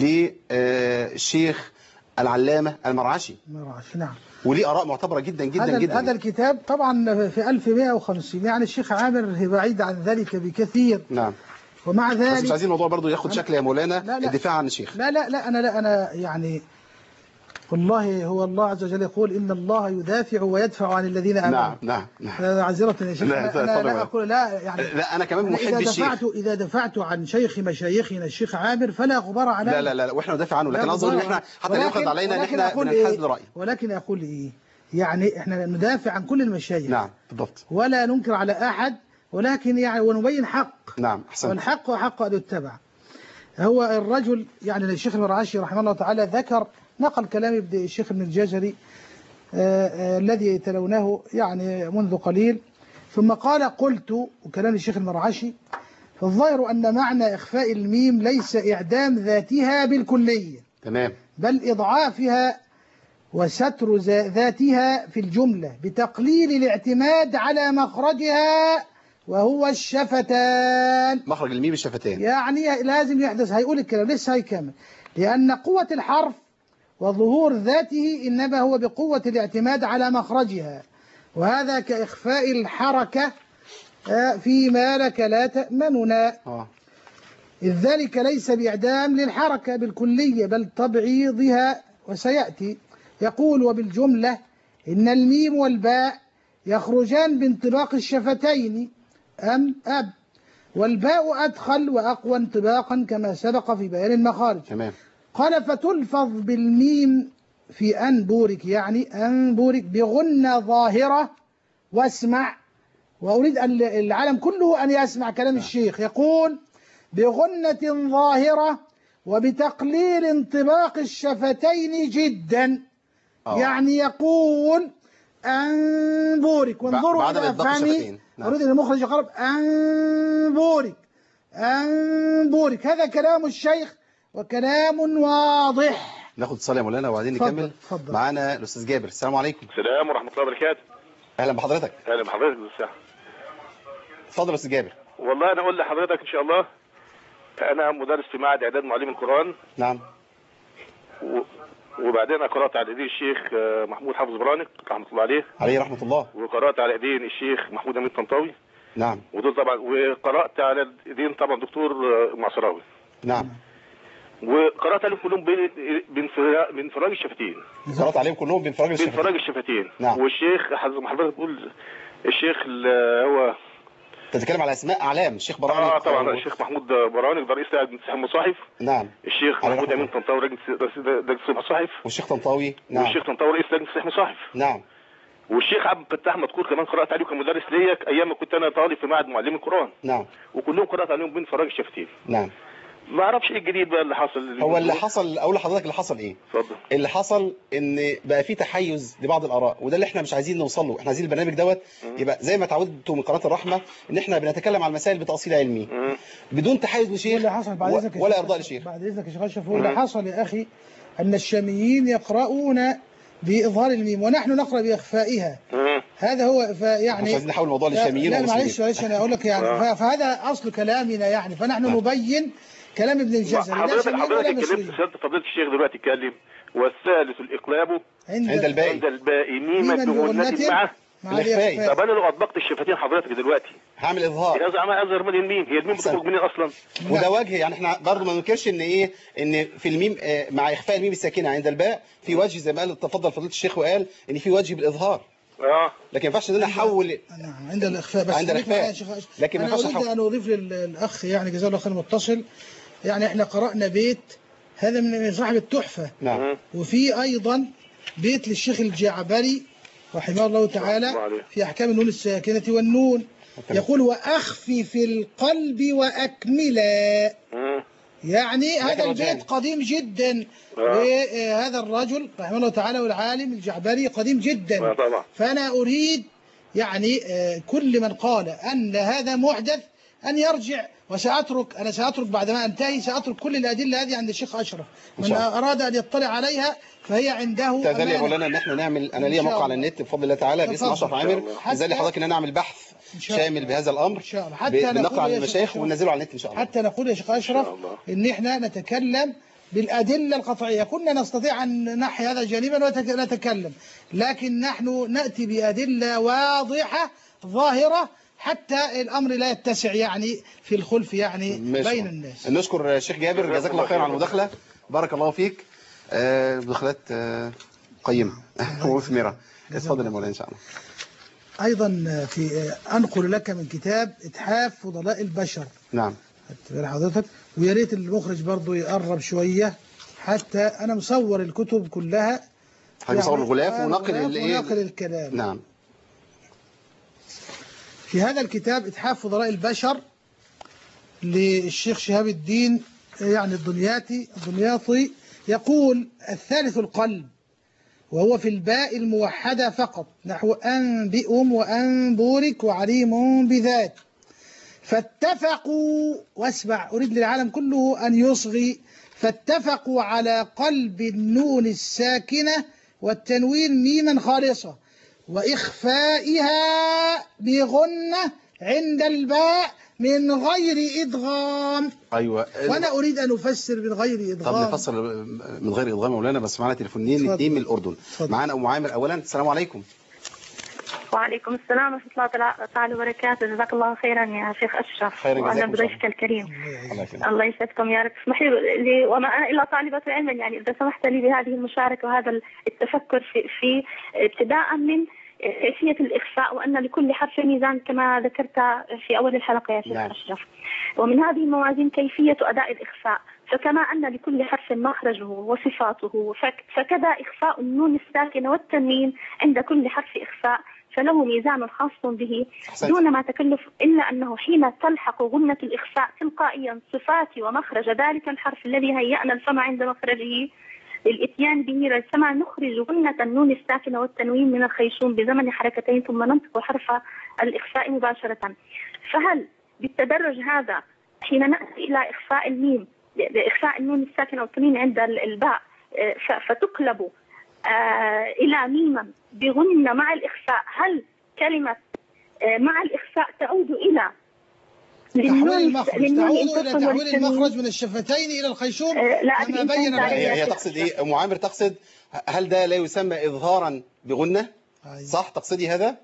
للشيخ العلامة المرعشي. نعم. وليه آراء معتبرة جدا جدا جدا. هذا الكتاب طبعا في 1150، يعني الشيخ عامر بعيد عن ذلك بكثير. نعم. ومع ذلك بس مش عايزين الموضوع برضو ياخد شكل يا مولانا. لا الدفاع عن الشيخ. لا أنا يعني والله هو الله عز وجل يقول إن الله يدافع ويدفع عن الذين آمنوا. نعم. عذرة يا شيخ. أنا لا أقول لا، يعني لا أنا كمان محب الشيخ. إذا دفعت عن شيخ مشايخنا الشيخ عامر فلا غبار عليه. لا وإحنا ندافع عنه، لكن أظن إن إحنا حتى لا يؤخذ علينا إن إحنا بننحاز لرأيه. ولكن أقول إيه، يعني إحنا ندافع عن كل المشايخ. نعم بالضبط. ولا ننكر على أحد، ولكن يعني ونبين حق. نعم أحسنت. والحق حق أن يتبع. هو الرجل يعني الشيخ المرعشي رحمه الله تعالى نقل كلام الشيخ ابن الجزري الذي تلوناه يعني منذ قليل، ثم قال قلت، وكلام الشيخ المرعشي فالظاهر أن معنى إخفاء الميم ليس إعدام ذاتها بالكلية، تمام، بل إضعافها وستر ذاتها في الجملة بتقليل الاعتماد على مخرجها وهو الشفتان. مخرج الميم الشفتان، يعني لازم يحدث، هيقول الكلام لسه هيكمل، لأن قوة الحرف وظهور ذاته إنما هو بقوة الاعتماد على مخرجها، وهذا كإخفاء الحركة فيما لك لا تأمننا، إذ ذلك ليس بإعدام للحركة بالكلية بل تبعيضها. وسيأتي يقول وبالجملة إن الميم والباء يخرجان بانطباق الشفتين أب، والباء أدخل وأقوى انطباقا كما سبق في بيان المخارج. تمام. قال فتلفظ بالميم في أنبورك، يعني أنبورك بغنة ظاهرة. واسمع، وأريد العالم كله أن يسمع كلام الشيخ، يقول بغنة ظاهرة وبتقليل انطباق الشفتين جدا. يعني يقول أنبورك، وانظروا إلى أفهمي، أريد أن المخرج يقرب أنبورك. هذا كلام الشيخ وكلام واضح. ناخد اتصال يا مولانا وبعدين نكمل. معانا الأستاذ جابر. السلام عليكم. السلام ورحمة الله وبركاته. أهلا بحضرتك. أهلا بحضرتك بالساعة. اتفضل يا أستاذ جابر. والله أنا أقول لحضرتك إن شاء الله أنا مدرس في معهد إعداد معلم القرآن. نعم. وبعدين قرأت على ايدين الشيخ محمود حافظ برانك رحمة الله عليه. عليه رحمة الله. وقرأت على ايدين الشيخ محمود أمين طنطاوي. نعم. ودول طبعا، وقرأت على ايدين طبعا دكتور معصراوي. نعم. وقرأت عليهم كلهم بانفراج الشفتين. قرأت عليهم كلهم بانفراج الشفتين. نعم. والشيخ حضرتك بتقول الشيخ هو تتكلم على اسماء اعلام الشيخ براني. طبعا الشيخ محمود براني ده رئيس لجنه تصحيح المصاحف. نعم. الشيخ محمود امين طنطاوي رئيس لجنه تصحيح المصاحف. والشيخ طنطاوي. نعم. والشيخ طنطاوي رئيس لجنه تصحيح المصاحف. نعم. والشيخ عبد الفتاح مذكور كمان قرات عليه كمدرس ليا ايام ما كنت انا طالب في معهد معلم القران. نعم. وكلهم قرات عليهم بانفراج الشفتين. نعم. ما اعرفش ايه الجديد بقى اللي حصل. هو اللي حصل، اقول لحضرتك اللي حصل ايه. اتفضل. اللي حصل ان بقى في تحيز لبعض الاراء، وده اللي احنا مش عايزين نوصل له. احنا عايزين البرنامج دوت يبقى زي ما اتعودتوا من قناه الرحمه، ان احنا بنتكلم عن المسائل بتاصيل علمي بدون تحيز لشيخ اللي حصل بعد إذنك ولا ارضاء لشيخ. بعد اذنك يا شيخ اشرف، هو اللي حصل يا اخي ان الشاميين يقرؤون باظهار الميم ونحن نقرا باخفائها. هذا هو يعني مش عايزين نحول الموضوع للشاميين لا والمسلمين. معلش انا اقول لك يعني فهذا اصل كلامنا يعني، فنحن نبين كلام ابن الجزري لا شاميين ولا مصريين. حضرتك فضيله الشيخ دلوقتي اتكلم والثالث الاقلاب عند الباقي. عند الباقي ميما بغنة مع الإخفاء. طب انا لو اطبقت الشفتين حضرتك دلوقتي هعمل اظهار. لازم اظهر من الميم. هي الميم بتخرج منين اصلا؟ وده وجه يعني احنا برضه ما ننكرش ان ايه، ان في الميم مع اخفاء الميم الساكنه عند الباء في وجه زي ما قال تفضل فضيله الشيخ وقال ان في وجه بالاظهار. لكن ما ينفعش ان انا احول عند الاخفاء بس. عند الاخفاء. لكن ما ينفعش اريد ان اضيف للاخ يعني جزاه الله خير متصل. يعني احنا قرانا بيت هذا من صاحب التحفه. نعم. وفي ايضا بيت للشيخ الجعبري رحمه الله تعالى في احكام النون الساكنه والنون، يقول واخفي في القلب واكملا. يعني هذا البيت قديم جدا، وهذا الرجل رحمه الله تعالى والعالم الجعبري قديم جدا. فأنا أريد يعني كل من قال أن هذا محدث أن يرجع، أنا سأترك بعد ما أنتهي سأترك كل الأدلة هذه عند الشيخ أشرف، من أراد أن يطلع عليها فهي عنده. تذل يا مولانا ان احنا نعمل، انا ليا موقع على النت بفضل الله تعالى باسم اشرف عامر، تذل حضرتك ان انا اعمل بحث شامل بهذا الامر بنقل عن المشايخ وننزله على النت ان شاء الله. حتى نقول يا شيخ اشرف ان احنا نتكلم بالادله القطعيه. كنا نستطيع ان نحي هذا جانبا ونتكلم، لكن نحن ناتي بادله واضحه ظاهره حتى الامر لا يتسع يعني في الخلف يعني بين الناس. نشكر الشيخ جابر جزاك الله خير على المداخله، بارك الله فيك. مداخلات قيمه ومثمره. اتفضل يا مولانا ان شاء الله. ايضا في انقل لك من كتاب اتحاف فضلاء البشر. نعم. حضرتك ويا ريت المخرج برضه يقرب شويه، حتى انا مصور الكتب كلها. مصور الغلاف ونقل الكلام. نعم. في هذا الكتاب اتحاف فضلاء البشر للشيخ شهاب الدين يعني الدمياطي، يقول الثالث القلب، وهو في الباء الموحدة فقط، نحو أنبئهم وأنبورك وعليم بذات. فاتفقوا، واسمع أريد للعالم كله أن يصغي، فاتفقوا على قلب النون الساكنة والتنوين ميما خالصة وإخفائها بغنة عند الباء من غير إدغام. أيوة. وأنا أريد أن أفسر من غير إدغام. طب نفسر من غير إدغام يا مولانا، بس معانا تليفونين اتنين من الأردن. معانا أم عامر أولا. السلام عليكم. وعليكم السلام ورحمة الله تعالى وبركاته. جزاك الله خيرا يا شيخ أشرف وأنا بضيفك الكريم. الله يسعدكم يا رب. اسمحي لي وما أنا إلا طالبة علم، يعني إذا سمحت لي بهذه المشاركة وهذا التفكر في ابتداء من كيفية الإخفاء، وأن لكل حرف ميزان كما ذكرت في أول الحلقة يا شيخ أشرف، ومن هذه الموازين كيفية أداء الإخفاء. فكما أن لكل حرف مخرجه وصفاته، فكذا إخفاء النون الساكنة والتنوين عند كل حرف إخفاء فله ميزان خاص به دون ما تكلف، إلا أنه حين تلحق غنة الإخفاء تلقائيا صفات ومخرج ذلك الحرف الذي هيأنا الفم عند مخرجه للإتيان به للسمع، نخرج غنة النون الساكنة والتنوين من الخيشوم بزمن حركتين ثم ننطق حرف الإخفاء مباشرة. فهل بالتدرج هذا حين نأتي إلى إخفاء الميم، إخفاء النون الساكنة والتنوين عند الباء، فتقلب إلى ميما بغنة مع الإخفاء، هل كلمة مع الإخفاء تعود إلى تحويل المخرج من الشفتين إلى الخيشوم كما بين؟ هي تقصد إيه أم عامر؟ تقصد هل ده لا يسمى إظهارا بغنة؟ صح تقصدي هذا؟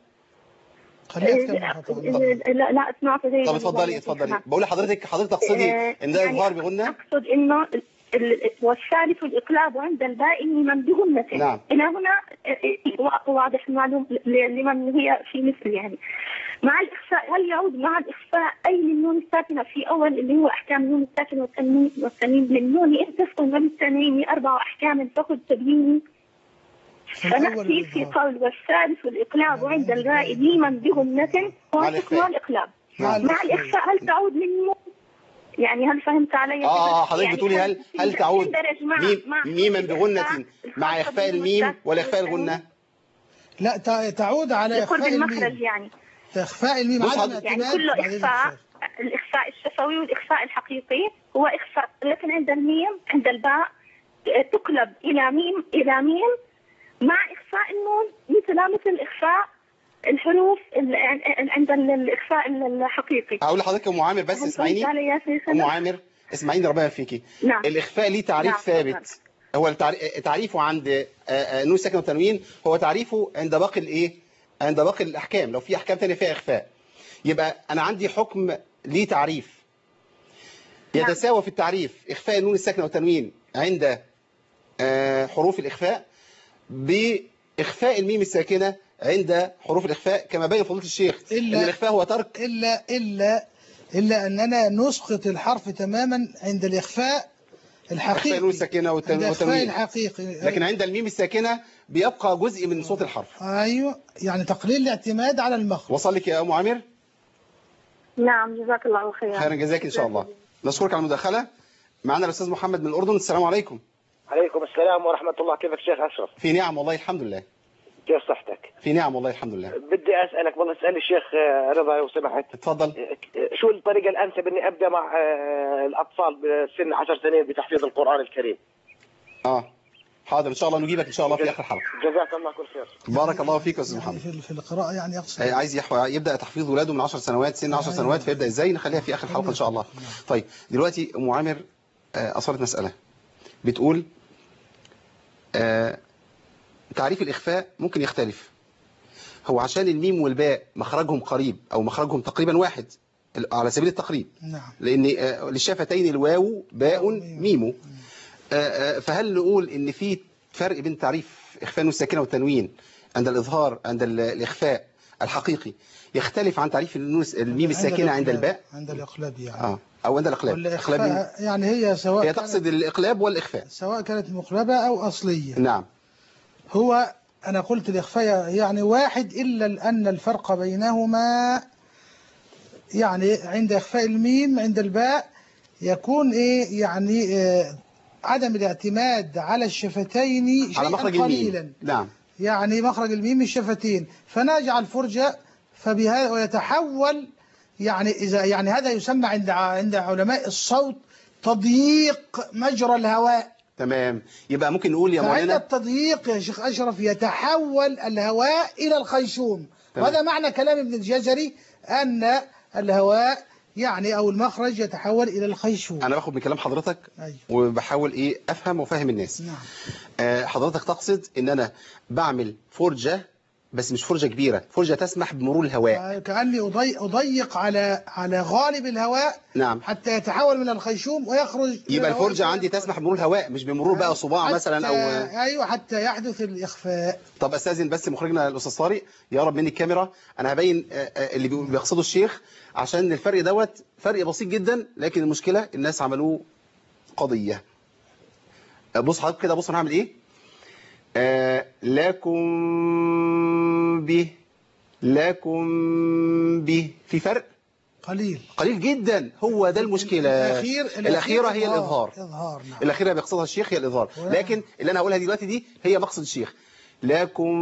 لا اسمعك. طب اتفضلي. بقول لحضرتك تقصدي ان ده اظهار بغنة؟ اقصد انه والثالث الاقلاب عند الباء لمن بغنة. نعم. الى هنا واضح المعلوم لمن هي في مثل يعني. مع الإخفاء هل يعود مع الإخفاء أي للنون الساكنة في أول اللي هو أحكام النون الساكنة والتنوين للنون تسكن وللتنوين 4 أحكام فقد تبييني. فنأتي في قول والثالث الإقلاب عند الباء ميما بغنة وتسكن الإقلاب. مع الإخفاء هل تعود يعني هل فهمت علي؟ حضرتك يعني بتقولي هل تعود ميما بغنة مع إخفاء الميم ولا إخفاء الغنة؟ لا، تعود على إخفاء المخرج الميم. يعني إخفاء الميم يعني كله إخفاء. الإخفاء الشفوي والإخفاء الحقيقي هو إخفاء، لكن عند الميم عند الباء تقلب إلى ميم مع إخفاء النون مثل إخفاء الحروف عند الإخفاء الحقيقي. هقول لحضرتك أم عامر بس اسمعيني. أم عامر اسمعيني ربنا يفيكي. نعم. الإخفاء ليه تعريف ثابت. هو تعريفه عند نون ساكنة وتنوين هو تعريفه عند باقي الإيه؟ عند باقي الأحكام. لو في أحكام ثانيه فيها إخفاء يبقى أنا عندي حكم ليه تعريف يتساوى في التعريف إخفاء النون الساكنة والتنوين عند حروف الإخفاء بإخفاء الميم الساكنة عند حروف الإخفاء، كما بين فضيلة الشيخ إن الإخفاء هو ترك إلا أننا نسقط الحرف تماما عند الإخفاء الحقيقي، إخفاء النون الساكنة والتنوين الحقيقي، لكن عند الميم الساكنة بيبقى جزء من صوت الحرف. أيوه، يعني تقليل الاعتماد على المخرج. وصل لك يا أم عامر؟ نعم، جزاك الله خيرا. خيرا جزاك إن شاء الله. نشكرك على المداخلة. معنا الأستاذ محمد من الأردن. السلام عليكم. عليكم السلام ورحمة الله. كيفك شيخ أشرف؟ في نعم والله الحمد لله. كيف صحتك؟ في نعم والله الحمد لله. بدي أسألك والله، اسأل الشيخ رضا لو سمحت. اتفضل. شو الطريقة الأنسب إني أبدأ مع الأطفال بسن 10 سنين بتحفيظ القرآن الكريم؟ حاضر إن شاء الله نجيبك إن شاء الله في آخر الحلقة. جزاك الله كل خير. بارك الله فيك يا أستاذ محمد. في القراءة يعني أقصد عايز يبدأ تحفيظ ولاده من 10 سنوات، سن 10 سنوات، فيبدأ إزاي؟ نخليها في آخر الحلقة إن شاء الله. طيب دلوقتي أم عامر أصلت مسألة بتقول تعريف الإخفاء ممكن يختلف. هو عشان الميم والباء مخرجهم قريب أو مخرجهم تقريبا واحد على سبيل التقريب. نعم. لأن للشفتين الواو باء ميمو. فهل نقول إن في فرق بين تعريف إخفاء النون الساكنة والتنوين عند الإظهار عند الإخفاء الحقيقي يختلف عن تعريف الميم الساكنة عند الباء؟ عند الإقلاب يعني. أو عند الإقلاب. يعني هي سواء هي تقصد الإقلاب والإخفاء سواء كانت مقلبة أو أصلية. نعم. هو أنا قلت الإخفاء يعني واحد، إلا أن الفرق بينهما يعني عند إخفاء الميم عند الباء يكون يعني عدم الاعتماد على الشفتين شيئا قليلا. نعم. يعني مخرج الميم الشفتين، فنجعل فرجة فبهذا ويتحول يعني إذا يعني هذا يسمى عند علماء الصوت تضييق مجرى الهواء. تمام. يبقى ممكن نقول يا مولانا عند التضييق يا شيخ أشرف يتحول الهواء إلى الخيشوم. وهذا معنى كلام ابن الجزري أن الهواء يعني أو المخرج يتحول إلى الخيشوم. أنا باخد من كلام حضرتك. أيوة. وبحاول أفهم وفهم الناس. نعم. حضرتك تقصد إن أنا بعمل فرجة بس مش فرجة كبيرة، فرجة تسمح بمرور الهواء. كأني أضيق على غالب الهواء. نعم. حتى يتحول من الخيشوم ويخرج. يبقى الفرجة عندي تسمح بمرور الهواء مش بمرور بقى صباع مثلا أو أيوة حتى يحدث الإخفاء. طب أستاذن بس مخرجنا الأستاذ طارق يقرب مني الكاميرا. أنا هبين اللي بيقصده الشيخ عشان الفرق دوت فرق بسيط جدا، لكن المشكلة الناس عملوه قضية. بص حضرتك كده، بص أنا هعمل إيه. لكم به في فرق قليل جدا. هو ده المشكلة. الأخيرة هي الإظهار. نعم. الأخيرة بيقصدها الشيخ هي الإظهار. لكن اللي أنا هقولها دلوقتي دي هي مقصد الشيخ. لكم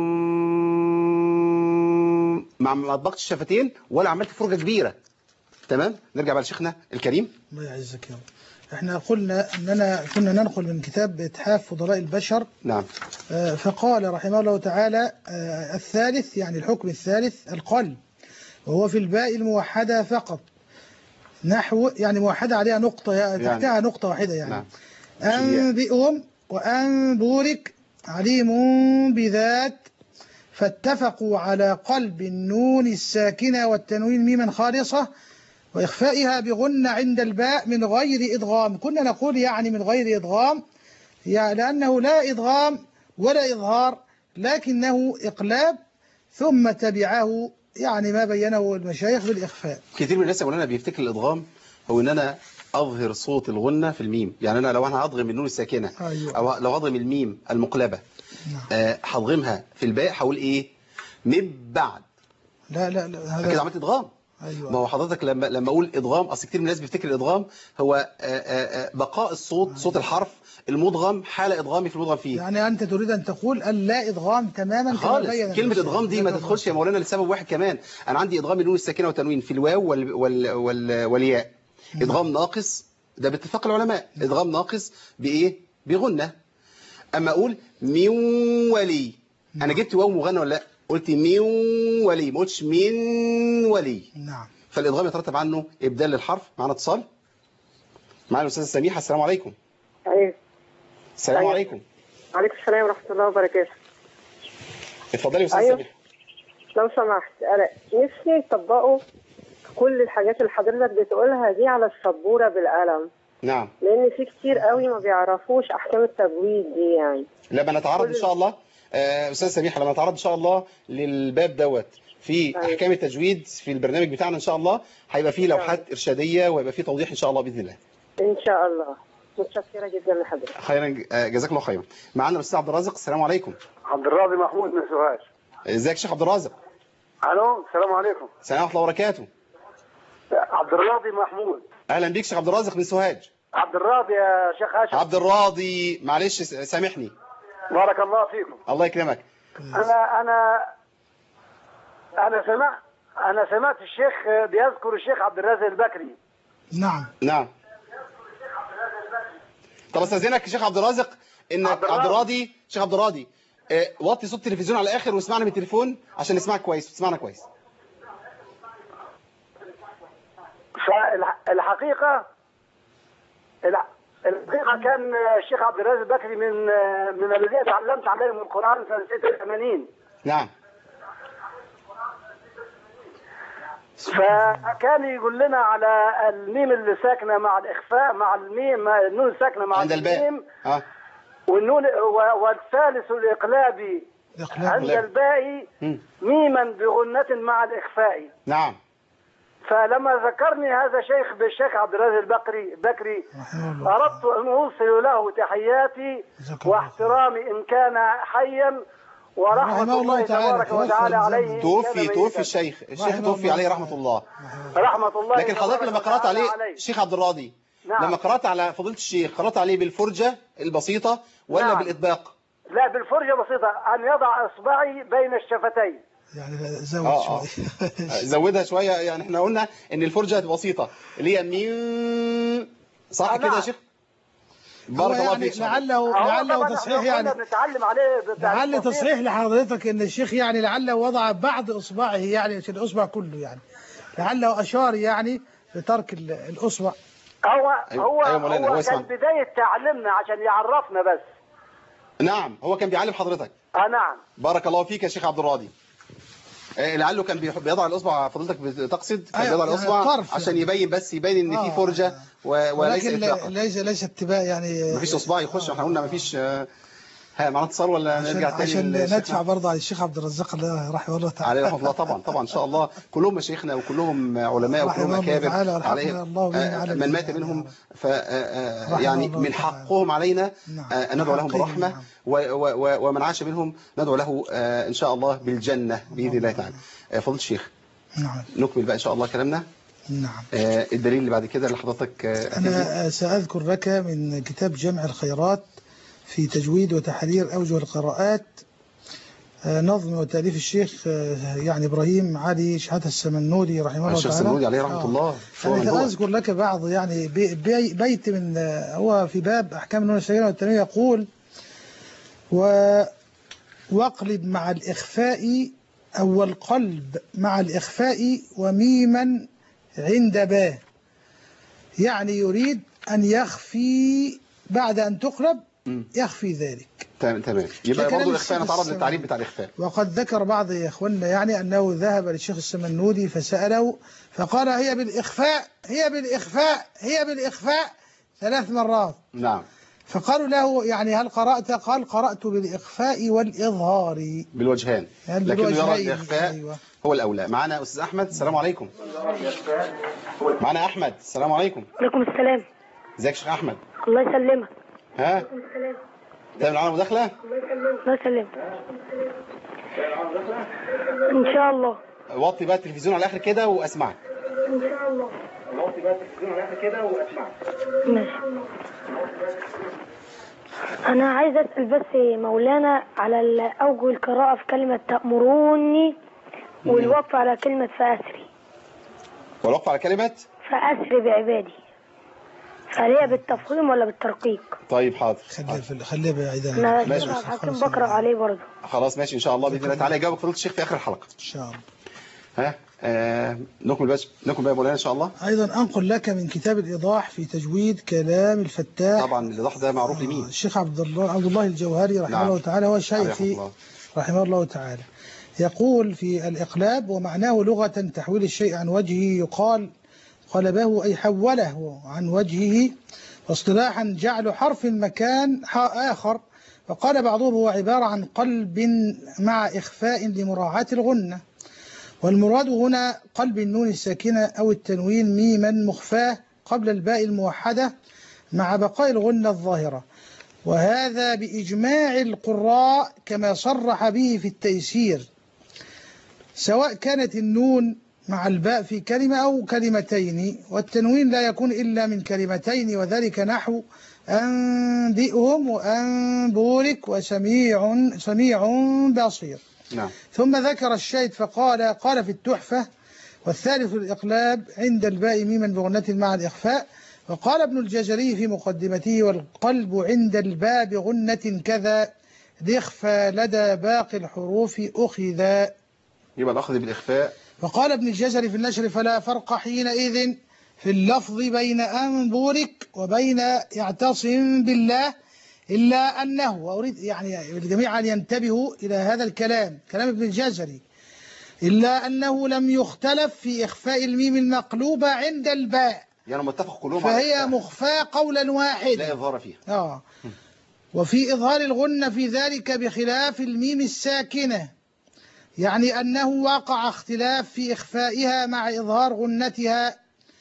ما طبقتش الشفتين ولا عملت فرجة كبيرة. تمام. نرجع بقى لشيخنا الكريم. الله يعزك يا رب. احنا قلنا اننا كنا ننقل من كتاب اتحاف فضلاء البشر. نعم. فقال رحمه الله تعالى الثالث يعني الحكم الثالث القلب، وهو في الباء الموحدة فقط، نحو يعني موحدة عليها نقطة تحتها يعني نقطة واحدة يعني. نعم. أنبئهم وأنبورك عليم بذات، فاتفقوا على قلب النون الساكنة والتنوين ميما خالصة وإخفائها بغنة عند الباء من غير إدغام. كنا نقول يعني من غير إدغام يعني لأنه لا إدغام ولا إظهار، لكنه إقلاب ثم تبعه يعني ما بينه المشايخ بالإخفاء. كثير من الناس يقولون بيفتكر الإدغام هو إن أنا أظهر صوت الغنة في الميم. يعني أنا لو أنا هضغم النون الساكنة أيوة. أو لو هضغم الميم المقلبة هضغمها في الباء هقول إيه؟ من بعد. لا هذا كده عملت إدغام. أيوة. ما هو حضرتك لما اقول ادغام، اصل كتير من الناس بيفتكر الادغام هو بقاء الصوت، صوت الحرف المدغم حال ادغامي في المدغم فيه. يعني انت تريد ان تقول لا ادغام تماما كما خالص. بين كلمة الشيخ. ادغام دي ما تدخلش يا مولانا لسبب واحد كمان. انا عندي ادغام النون الساكنه وتنوين في الواو والياء. ادغام ناقص ده باتفاق العلماء. ادغام ناقص بايه؟ بغنه. اما اقول من ولي، انا جبت واو مغنى ولا لا؟ قلت من ولي، ما قلتش من ولي. نعم. فالادغام يترتب عنه ابدال للحرف. معنا اتصال. معنا الاستاذه سميحه. السلام عليكم. ايوه. السلام عليكم. وعليكم السلام ورحمه الله وبركاته. اتفضلي يا استاذه أيوة. سميحه. لو سمحت انا نفسي يطبقوا كل الحاجات اللي حضرتك بتقولها دي على السبوره بالقلم. نعم. لان في كتير قوي ما بيعرفوش احكام التجويد دي يعني. لما نتعرض ان شاء الله استاذ سميحه، لما نتعرض ان شاء الله للباب دوت في احكام التجويد في البرنامج بتاعنا ان شاء الله، هيبقى فيه لوحات ارشاديه ويبقى فيه توضيح ان شاء الله باذن الله. ان شاء الله. متشكره جدا لحضرتك. خيرا، جزاك الله خيرا. معانا الاستاذ عبد الرازق. السلام عليكم. عبد الراضي محمود من سوهاج. ازيك يا شيخ عبد الرازق؟ الو السلام عليكم. السلام ورحمه الله وبركاته. عبد الراضي محمود. اهلا بيك شيخ عبد الرازق من سوهاج. عبد الراضي يا شيخ هاشم. عبد الراضي، معلش سامحني. بارك الله فيكم. الله يكرمك. انا سمعت الشيخ بيذكر الشيخ عبد الرازق البكري. نعم. نعم. طب استاذنك يا شيخ عبد الرازق انك عبد الراضي، شيخ عبد الراضي وطي صوت التلفزيون على الاخر واسمعنا من التليفون عشان نسمعك كويس وتسمعنا كويس. فالحقيقه كان الشيخ عبد الرازق البكري من الذين تعلمت عليهم القرآن سنة 86. نعم. فكان يقول لنا على الميم اللي ساكنه مع الاخفاء مع الميم، النون الساكنه مع الميم والنون، والثالث الاقلابي عند الباء ميما بغنة مع الاخفاء. نعم. فلما ذكرني هذا شيخ بالشيخ عبد الرازق البكري اردت ان اوصل له تحياتي واحترامي ان كان حيا، ورحمة الله تبارك وتعالى عليه. توفي الشيخ توفي عليه رحمة الله. رحمة الله. لكن حضرتك لما قرأت عليه الشيخ عبد الراضي، نعم. لما قرأت على فضيلة الشيخ قرأت عليه بالفرجة البسيطة ولا نعم. بالإطباق؟ لا بالفرجة بسيطة، أن يضع إصبعي بين الشفتين. يعني زود شوية. زودها شوية. يعني احنا قلنا ان الفرجة بسيطة اللي هي ميم، صح كده يا شيخ؟ بارك الله فيك. لعله تصحيح، يعني بنتعلم عليه لعل تصحيح لحضرتك ان الشيخ يعني لعله وضع بعض اصبعه، يعني مش الاصبع كله، يعني لعله اشار يعني لترك الاصبع. هو كان بداية تعلمنا عشان يعرفنا بس. نعم، هو كان بيعلم حضرتك. نعم. بارك الله فيك يا شيخ عبد الراضي. لعله كان بيضع الاصبع، فضلتك بتقصد كان بيضع الاصبع عشان يبين ان في فرجه وليس اطلاقا. ليس اتباع، يعني مفيش اصبع يخش. احنا قلنا مفيش. معنا اتصال ولا نرجع تاني؟ عشان ندفع برضه على الشيخ عبد الرزاق الله رحمه الله تعالى. عليه رحمه الله. طبعا ان شاء الله كلهم مشايخنا وكلهم علماء وكلهم اكابر عليهم من مات منهم، يعني من حقهم علينا ان ندعو لهم بالرحمه، ومن عاش منهم ندعو له ان شاء الله بالجنه باذن الله تعالى. فضيله الشيخ، نعم، نكمل بقى ان شاء الله كلامنا. نعم. الدليل اللي بعد كده اللي حضرتك انا ساذكر لك من كتاب جمع الخيرات في تجويد وتحرير أوجه القراءات، نظم وتأليف الشيخ يعني إبراهيم علي شحاتة السمنودي رحمه الله تعالى. الشيخ السمنودي عليه رحمة الله. أنا أذكر لك بعض يعني بيت من هو في باب أحكام النون الساكنة والتنوين يقول: واقلب مع الإخفاء أو القلب مع الإخفاء وميما عند باء، يعني يريد أن يخفي بعد أن تقلب يخفي ذلك. تمام. يبقى برضه الإخفاء نتعرض للتعريف بتاع الإخفاء. وقد ذكر بعض إخواننا يعني أنه ذهب للشيخ السمنودي فسأله فقال: هي بالإخفاء هي بالإخفاء هي بالإخفاء 3 مرات. نعم. فقالوا له: يعني هل قرأت؟ قال: قرأت بالإخفاء والإظهار، بالوجهان، يعني لكن يرى الإخفاء أيوة. هو الأولى. معنا أستاذ أحمد. السلام عليكم. معنا أحمد. السلام عليكم. وعليكم السلام. ازيك يا شيخ أحمد؟ الله يسلمك. ها؟ تعمل معانا مداخلة؟ الله يسلمك. إن شاء الله. وطي بقى التلفزيون على الاخر كده واسمعك. ان شاء الله. وطي بقى التلفزيون على الاخر كده واسمعك. ماشي. انا عايز اسال بس مولانا على اوجه القراءه في كلمه تأمروني والوقف على كلمه فاسري. والوقف على كلمه فاسري بعبادي، فهل هي بالتفخيم ولا بالترقيق؟ طيب حاضر. خليها بعيدان. ماشي. حكيم بقرا عليه برضه. خلاص ماشي ان شاء الله باذن الله تعالى يجاوبك فضيله الشيخ في اخر الحلقه ان شاء الله. نكمل بقى يا مولانا ان شاء الله. ايضا انقل لك من كتاب الايضاح في تجويد كلام الفتاح. طبعا الايضاح ده معروف لمين؟ الشيخ عبد الله الجوهري رحمه الله تعالى، هو شيخي رحمه الله تعالى. يقول في الإقلاب: ومعناه لغة تحويل الشيء عن وجهه، يقال قلبه أي حوله عن وجهه، واصطلاحا جعل حرف مكان آخر. وقال بعضهم هو عبارة عن قلب مع إخفاء لمراعاة الغنة، والمراد هنا قلب النون الساكنة أو التنوين ميما مخفاه قبل الباء الموحدة مع بقاء الغنة الظاهرة، وهذا بإجماع القراء كما صرح به في التيسير، سواء كانت النون مع الباء في كلمة أو كلمتين، والتنوين لا يكون إلا من كلمتين، وذلك نحو أنبئهم وأنبورك وسميع بصير. نعم. ثم ذكر الشاهد قال في التحفة: والثالث الإقلاب عند الباء ميما بغنة مع الإخفاء. وقال ابن الجزري في مقدمته: والقلب عند الباء بغنة كذا لإخفى لدى باقي الحروف أخذا. يبقى الأخذ بالإخفاء. وقال ابن الجزري في النشر: فلا فرق حينئذ في اللفظ بين أنبورك وبين يعتصم بالله، إلا أنه، وأريد يعني الجميع أن ينتبهوا إلى هذا الكلام، كلام ابن الجزري، إلا أنه لم يختلف في إخفاء الميم المقلوبة عند الباء، يعني متفق كلهم، فهي مخفاة قولا واحدا لا إظهار فيها. وفي إظهار الغنة في ذلك بخلاف الميم الساكنة، يعني أنه وقع اختلاف في إخفائها مع إظهار غنتها،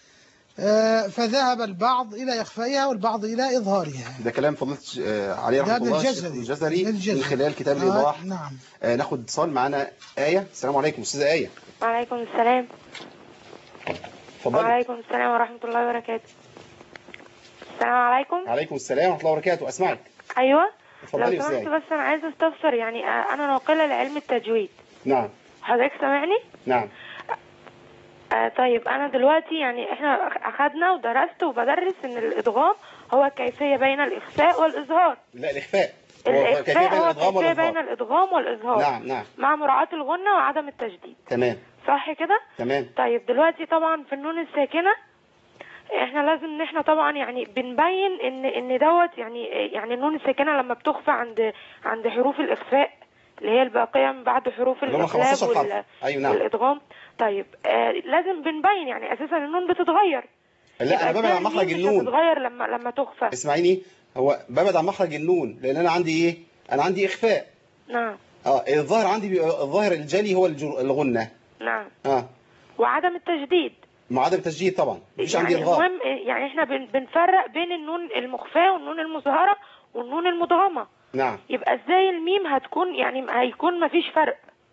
فذهب البعض إلى إخفائها والبعض إلى إظهارها. ده كلام فضيلة علي رحمه الله الجزري من خلال كتاب الإيضاح. نعم. ناخد اتصال معنا آية. السلام عليكم أستاذة آية. وعليكم السلام. اتفضلي. وعليكم السلام ورحمة الله وبركاته. السلام عليكم. وعليكم السلام ورحمة الله وبركاته. أسمعك. أيوة. اتفضلي لو سمحت بس أنا عايزة أستفسر، يعني أنا ناقلة لعلم التجويد. نعم. حضرتك سامعني؟ نعم. طيب أنا دلوقتي يعني إحنا أخدنا ودرست وبدرس إن الإدغام هو الكيفية بين الإخفاء والإظهار. لا، الإخفاء. الإخفاء هو الكيفية بين الإدغام والإظهار. نعم نعم. مع مراعاة الغنة وعدم التشديد. تمام. صح كده؟ تمام. طيب دلوقتي طبعا في النون الساكنة احنا لازم ان احنا طبعا يعني بنبين ان دوت يعني النون الساكنة لما بتخفى عند حروف الإخفاء اللي هي الباقية من بعد حروف الإقلاب والإدغام. طيب لازم بنبين يعني أساسا النون بتتغير. لا، أنا ببعد عن مخرج النون. بتتغير لما تخفى. اسمعيني، هو ببعد عن مخرج النون لأن أنا عندي إيه؟ أنا عندي إخفاء. نعم. الظاهر عندي، الظاهر الجلي هو الغنة. نعم. وعدم التجديد. مع عدم التجديد طبعا مفيش عندي إظهار. المهم يعني احنا بنفرق بين النون المخفاة والنون المظهرة والنون المدغمة. نعم. يبقى ازاي الميم هتكون يعني هيكون مفيش فرق؟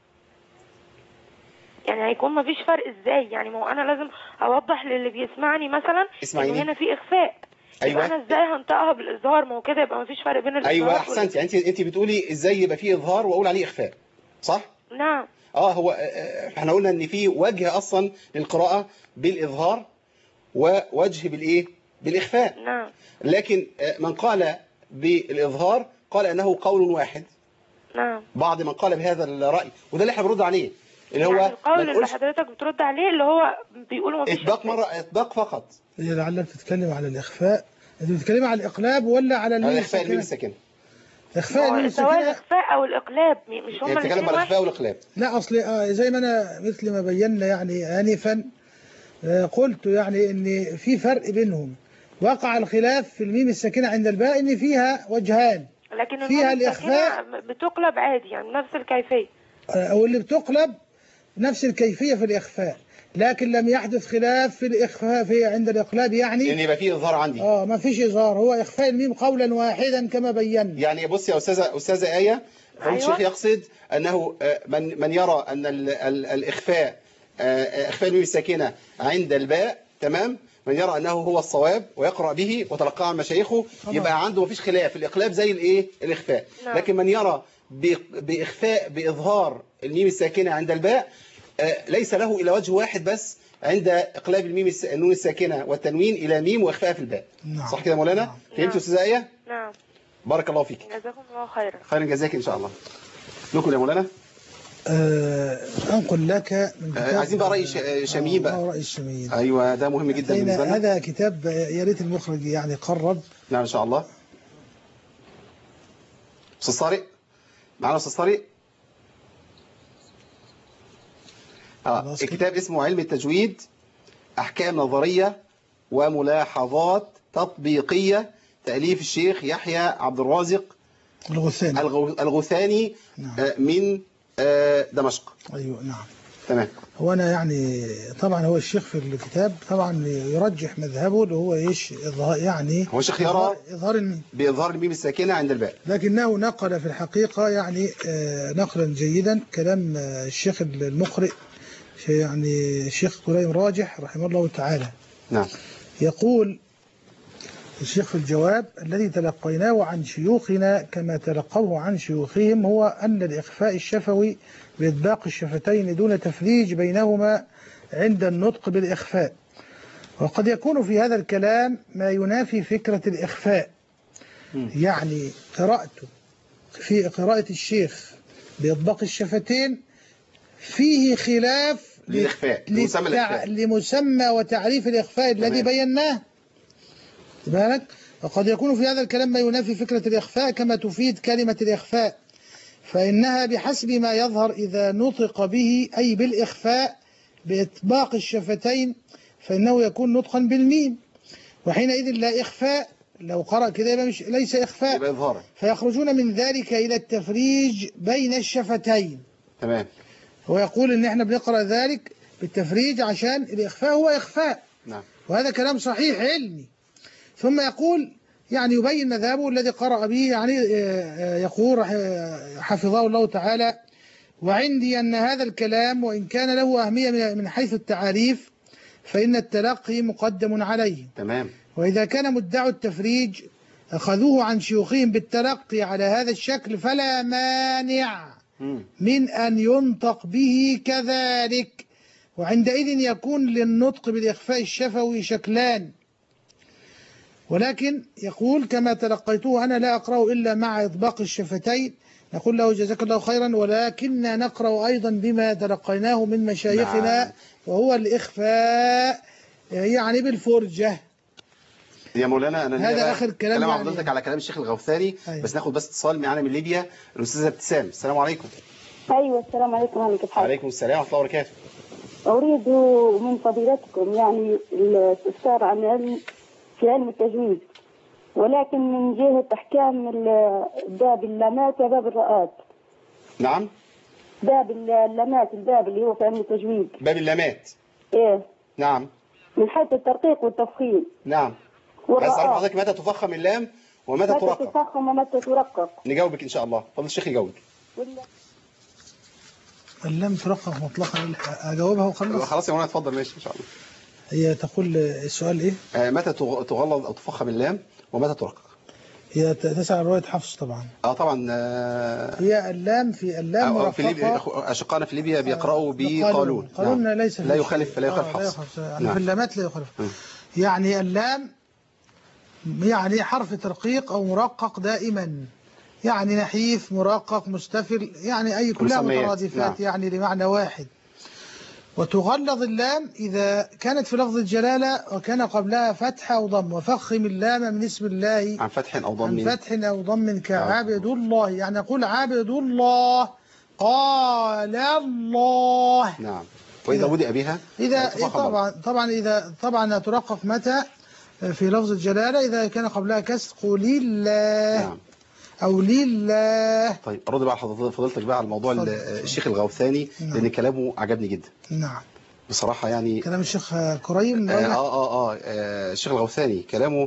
يعني هيكون مفيش فرق ازاي؟ يعني ما هو انا لازم اوضح للي بيسمعني مثلا ان هنا في اخفاء. ايوه. انا ازاي هنطقها بالاظهار؟ ما هو كده يبقى مفيش فرق بين الاظهار. ايوه احسنت. يعني انت بتقولي ازاي يبقى فيه اظهار واقول عليه اخفاء، صح؟ نعم. هو احنا قلنا ان في وجه اصلا للقراءه بالاظهار ووجه بالايه؟ بالاخفاء. نعم. لكن من قال بالاظهار قال انه قول واحد. نعم. بعض من قال بهذا الراي، وده اللي احنا بنرد عليه، اللي هو يعني القول اللي حضرتك بترد عليه اللي هو بيقولوا مفيش اطباق فقط. هي لعلك بتتكلم على الاخفاء، انت بتتكلم على الاقلاب ولا على الميم الساكنه؟ الميم الساكنه. اخفاء الميم الساكنه، سواء الاخفاء او الاقلاب مش هم بتتكلم على الاخفاء والاقلاب. لا، اصل زي ما انا مثل ما بينا يعني انفا قلت يعني ان في فرق بينهم. وقع الخلاف في الميم الساكنه عند الباء ان فيها وجهان، لكن فيها الاخفاء بتقلب عادي يعني نفس الكيفيه، او اللي بتقلب نفس الكيفيه في الاخفاء، لكن لم يحدث خلاف في الاخفاء في عند الاقلاب، يعني ان يبقى فيه اظهار عندي. ما فيش اظهار، هو اخفاء الميم قولا واحدا كما بينا. يعني بصي يا استاذه ايه، أيوة. الشيخ يقصد انه من يرى ان الاخفاء إخفاء الميم الساكنة عند الباء، تمام، من يرى أنه هو الصواب ويقرأ به وتلقاه عن مشايخه يبقى عنده مفيش خلاف، الإقلاب زي الإيه؟ الإخفاء. لكن من يرى بإظهار الميم الساكنة عند الباء ليس له إلا وجه واحد بس عند إقلاب النون الساكنة والتنوين إلى ميم وإخفاء في الباء. نعم. صح كده يا مولانا؟ فهمت يا أستاذة آية؟ نعم. بارك الله فيك. جزاكم الله خيرا. خيرا جزاك إن شاء الله. نقول يا مولانا. أنقل لك من كتاب عايزين بقى رأي شميل بقى. رأي الشميل. أيوة ده مهم جدا بالنسبة لنا. هذا كتاب يا ريت المخرج يعني قرب. نعم إن شاء الله. أستاذ طارق معنا أستاذ طارق. الكتاب اسمه علم التجويد، أحكام نظرية وملاحظات تطبيقية، تأليف الشيخ يحيى عبد الرازق الغوثاني. نعم. من دمشق. أيوة نعم. تمام. هو أنا يعني طبعا هو الشيخ في الكتاب طبعا يرجح مذهبه اللي هو إيش يعني هو الشيخ يرى بإظهار الميم الساكنة عند الباء، لكنه نقل في الحقيقة يعني نقلا جيدا كلام الشيخ المقرئ يعني الشيخ كليم راجح رحمه الله تعالى. نعم. يقول الشيخ في الجواب: الذي تلقيناه عن شيوخنا كما تلقوه عن شيوخهم هو أن الإخفاء الشفوي بإطباق الشفتين دون تفريج بينهما عند النطق بالإخفاء، وقد يكون في هذا الكلام ما ينافي فكرة الإخفاء. يعني قراءته في قراءة الشيخ بإطباق الشفتين فيه خلاف لمسمى وتعريف الإخفاء الذي بيناه. بالك؟ وقد يكون في هذا الكلام ما ينافي فكرة الإخفاء كما تفيد كلمة الإخفاء، فإنها بحسب ما يظهر إذا نطق به أي بالإخفاء بإطباق الشفتين فإنه يكون نطقا بالميم، وحينئذ لا إخفاء. لو قرأ كده يبقى ليس إخفاء، فيخرجون من ذلك إلى التفريج بين الشفتين. تمام. هو يقول إن إحنا بنقرأ ذلك بالتفريج عشان الإخفاء هو إخفاء. نعم. وهذا كلام صحيح علمي. ثم يقول يعني يبين مذهبه الذي قرأ به، يعني يقول حفظه الله تعالى: وعندي أن هذا الكلام وإن كان له أهمية من حيث التعاريف فإن التلقي مقدم عليه. تمام. وإذا كان مدعو التفريج أخذوه عن شيوخهم بالتلقي على هذا الشكل فلا مانع من أن ينطق به كذلك، وعندئذ يكون للنطق بالإخفاء الشفوي شكلان. ولكن يقول كما تلقيته أنا لا أقرأ إلا مع إطباق الشفتين. نقول له جزاك الله خيرا، ولكننا نقرأ أيضا بما تلقيناه من مشايخنا وهو الإخفاء يعني بالفرجة. يا مولانا أنا هذا آخر كلام حضرتك يعني على كلام الشيخ الغوثاني. أيوة. بس ناخد بس اتصال معانا من ليبيا الأستاذة ابتسام. السلام عليكم. أيوة السلام عليكم. وعليكم السلام ورحمة الله وبركاته. أريد من فضيلتكم يعني الاستفسار عن علم التجويد، ولكن من جهة أحكام باب اللامات وباب الراءات. نعم. باب اللامات، الباب اللي هو في علم التجويد. باب اللامات. إيه. نعم. من حيث الترقيق والتفخيم. نعم. عايز أعرف حضرتك متى تفخم اللام ومتى ترقق. متى تفخم ومتى ترقق. نجاوبك إن شاء الله. فضل الشيخ يجاوبك. اللام ترقق مطلقا. أجاوبها وخلص. خلاص يا مولانا اتفضل. ماشي إن شاء الله. هي تقول السؤال إيه؟ متى تغلظ أو تفخم اللام ومتى ترقق؟ هي تسعى رواية حفص طبعا. طبعا. هي اللام في اللام مرققة. أشقانا في ليبيا بيقرأوا بقالون. قالون نعم. ليس لا يخالف حفص. يعني في اللامات لا يخالف. يعني اللام يعني حرف ترقيق أو مرقق دائما، يعني نحيف مرقق مستفل، يعني أي كلها مترادفات. نعم. يعني لمعنى واحد. وتغلظ اللام إذا كانت في لفظ الجلالة وكان قبلها فتح أو ضم، وفخم اللام من اسم الله عن فتح أو ضم كعبد الله، يعني أقول عبد الله قال الله. نعم. وإذا بدأ بها إذا طبعا ترقق متى في لفظ الجلالة إذا كان قبلها كسر قول الله. نعم. أو لله. طيب أرد بقى فضلتك بقى على موضوع الشيخ الغوثاني. نعم. لأن كلامه عجبني جدا. نعم. بصراحة يعني كلام الشيخ كريم. الشيخ الغوثاني كلامه